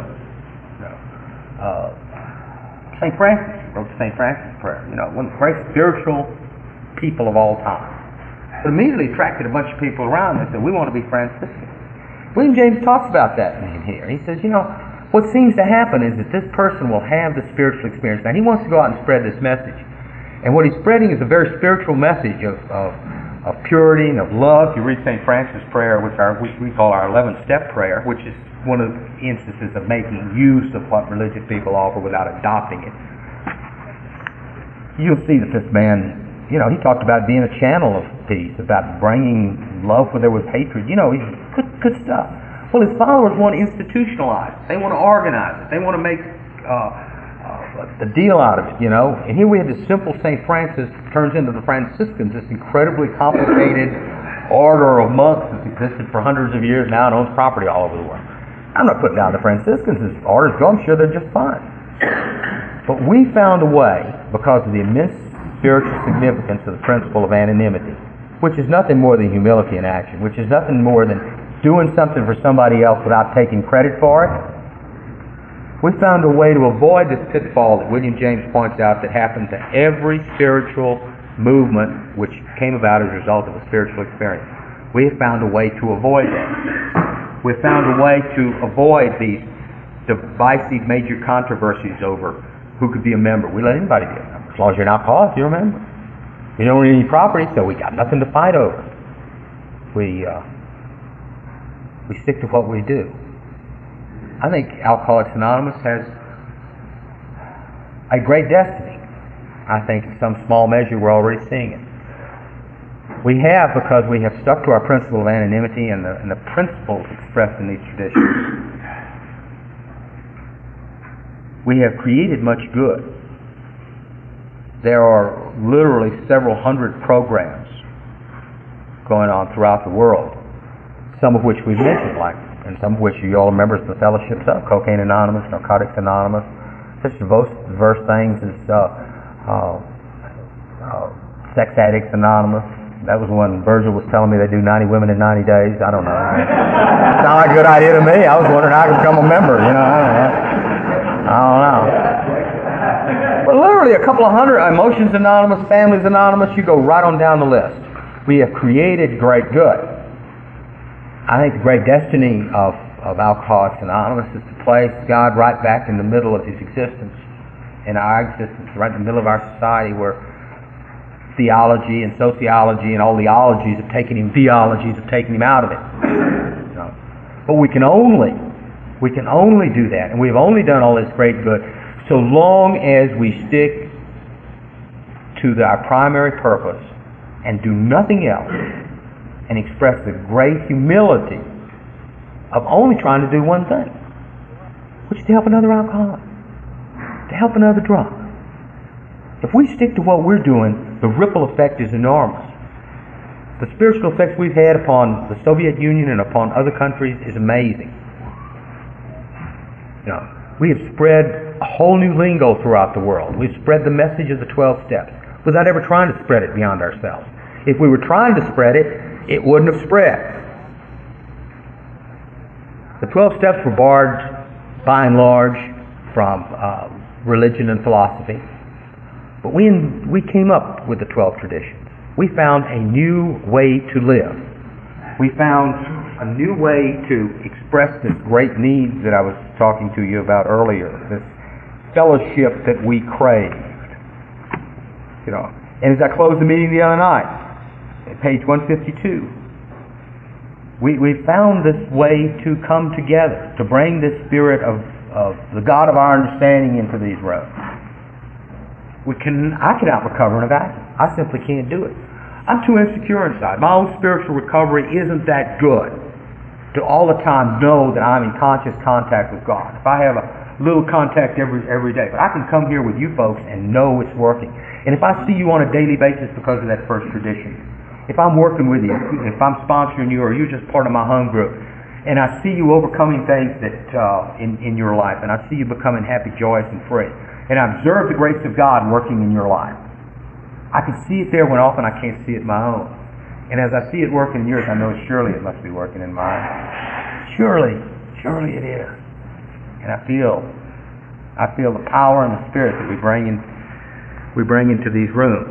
Uh, Saint Francis wrote the Saint Francis prayer. You know, one of the great spiritual people of all time. It immediately attracted a bunch of people around and said, "We want to be Franciscans." William James talks about that in here. He says, you know, what seems to happen is that this person will have the spiritual experience. Now, he wants to go out and spread this message. And what he's spreading is a very spiritual message of, of, of purity and of love. You read Saint Francis' prayer, which, our, which we call our eleven-step prayer, which is one of the instances of making use of what religious people offer without adopting it. You'll see that this man, you know, he talked about being a channel of peace, about bringing love where there was hatred. You know, he's good, good stuff. Well, his followers want to institutionalize it. They want to organize it. They want to make uh, the deal out of it, you know. And here we have this simple Saint Francis turns into the Franciscans, this incredibly complicated order of monks that's existed for hundreds of years now and owns property all over the world. I'm not putting down the Franciscans as orders go. I'm sure they're just fine. But we found a way, because of the immense spiritual significance of the principle of anonymity, which is nothing more than humility in action, which is nothing more than doing something for somebody else without taking credit for it. We found a way to avoid this pitfall that William James points out that happened to every spiritual movement which came about as a result of a spiritual experience. We have found a way to avoid that. We've found a way to avoid these divisive major controversies over who could be a member. We let anybody be a member. As long as you're an alcoholic, you're a member. You don't own any property, so we got nothing to fight over. We, uh, we stick to what we do. I think Alcoholics Anonymous has a great destiny. I think in some small measure we're already seeing it. We have because we have stuck to our principle of anonymity and the, and the principles expressed in these traditions. We have created much good. There are literally several hundred programs going on throughout the world, some of which we've mentioned, like, and some of which you all are members of the fellowships of: Cocaine Anonymous, Narcotics Anonymous, such diverse, diverse things as uh, uh, uh, Sex Addicts Anonymous. That was when Virgil was telling me they do ninety women in ninety days. I don't know. Sound like a good idea to me. I was wondering how I could become a member. You know, I don't know. I don't know. But literally a couple of hundred. Emotions Anonymous, Families Anonymous. You go right on down the list. We have created great good. I think the great destiny of, of Alcoholics Anonymous is to place God right back in the middle of His existence, in our existence, right in the middle of our society, where theology and sociology and all the ologies have taken Him, theologies have taken Him out of it. You know? But we can only, we can only do that, and we've only done all this great good so long as we stick to the, our primary purpose and do nothing else, and express the great humility of only trying to do one thing, which is to help another alcoholic, to help another drunk. If we stick to what we're doing, the ripple effect is enormous. The spiritual effects we've had upon the Soviet Union and upon other countries is amazing. You know, we have spread a whole new lingo throughout the world. We've spread the message of the twelve steps without ever trying to spread it beyond ourselves. If we were trying to spread it, it wouldn't have spread. The twelve steps were barred, by and large, from uh, religion and philosophy. But we, we came up with the twelve traditions. We found a new way to live. We found a new way to express this great need that I was talking to you about earlier, this fellowship that we craved. You know, and as I closed the meeting the other night, at page one fifty-two, we, we found this way to come together, to bring this spirit of, of the God of our understanding into these rooms. We can, I cannot recover in a vacuum. I simply can't do it. I'm too insecure inside. My own spiritual recovery isn't that good to all the time know that I'm in conscious contact with God. If I have a little contact every every day, but I can come here with you folks and know it's working. And if I see you on a daily basis because of that first tradition, if I'm working with you, if I'm sponsoring you, or you're just part of my home group, and I see you overcoming things that uh, in, in your life, and I see you becoming happy, joyous, and free, and I observe the grace of God working in your life, I can see it there when often I can't see it in my own. And as I see it working in yours, I know surely it must be working in mine. Surely, surely it is. And I feel, I feel the power and the spirit that we bring in, we bring into these rooms.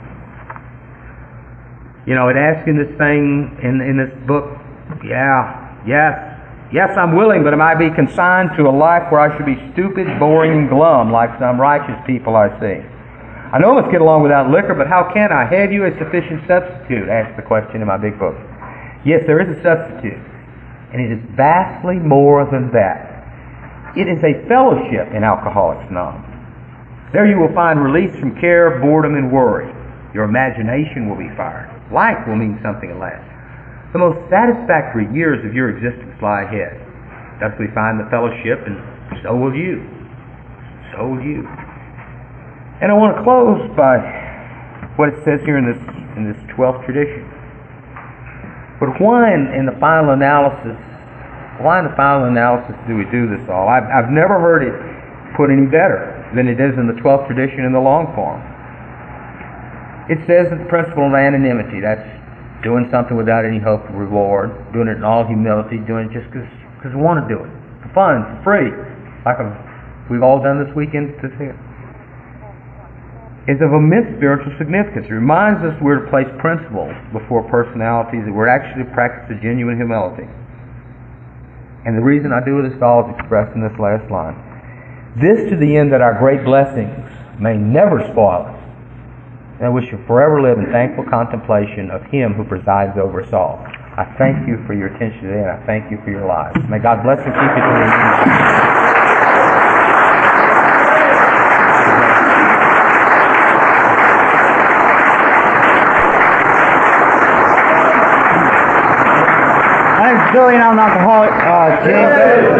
You know, it asks in this thing, in, in this book, yeah, yes, yes, I'm willing, but am I be consigned to a life where I should be stupid, boring, and glum like some righteous people I see? I know I must get along without liquor, but how can I? Have you a sufficient substitute? Asks the question in my big book. Yes, there is a substitute, and it is vastly more than that. It is a fellowship in Alcoholics Anonymous. There you will find release from care, boredom, and worry. Your imagination will be fired. Life will mean something at last. The most satisfactory years of your existence lie ahead. Thus we find the fellowship, and so will you. So will you. And I want to close by what it says here in this in this twelfth tradition. But why in, in the final analysis, why in the final analysis do we do this all? I've, I've never heard it put any better than it is in the twelfth tradition in the long form. It says that the principle of anonymity, that's doing something without any hope of reward, doing it in all humility, doing it just because we want to do it, for fun, for free, like a, we've all done this weekend this year, is of immense spiritual significance. It reminds us we're to place principles before personalities, that we're actually to practice a genuine humility. And the reason I do this all is expressed in this last line. This to the end that our great blessings may never spoil us, and we shall forever live in thankful contemplation of Him who presides over us all. I thank you for your attention today, and I thank you for your lives. May God bless and keep you today. Missouri non-alcoholic, uh, gin.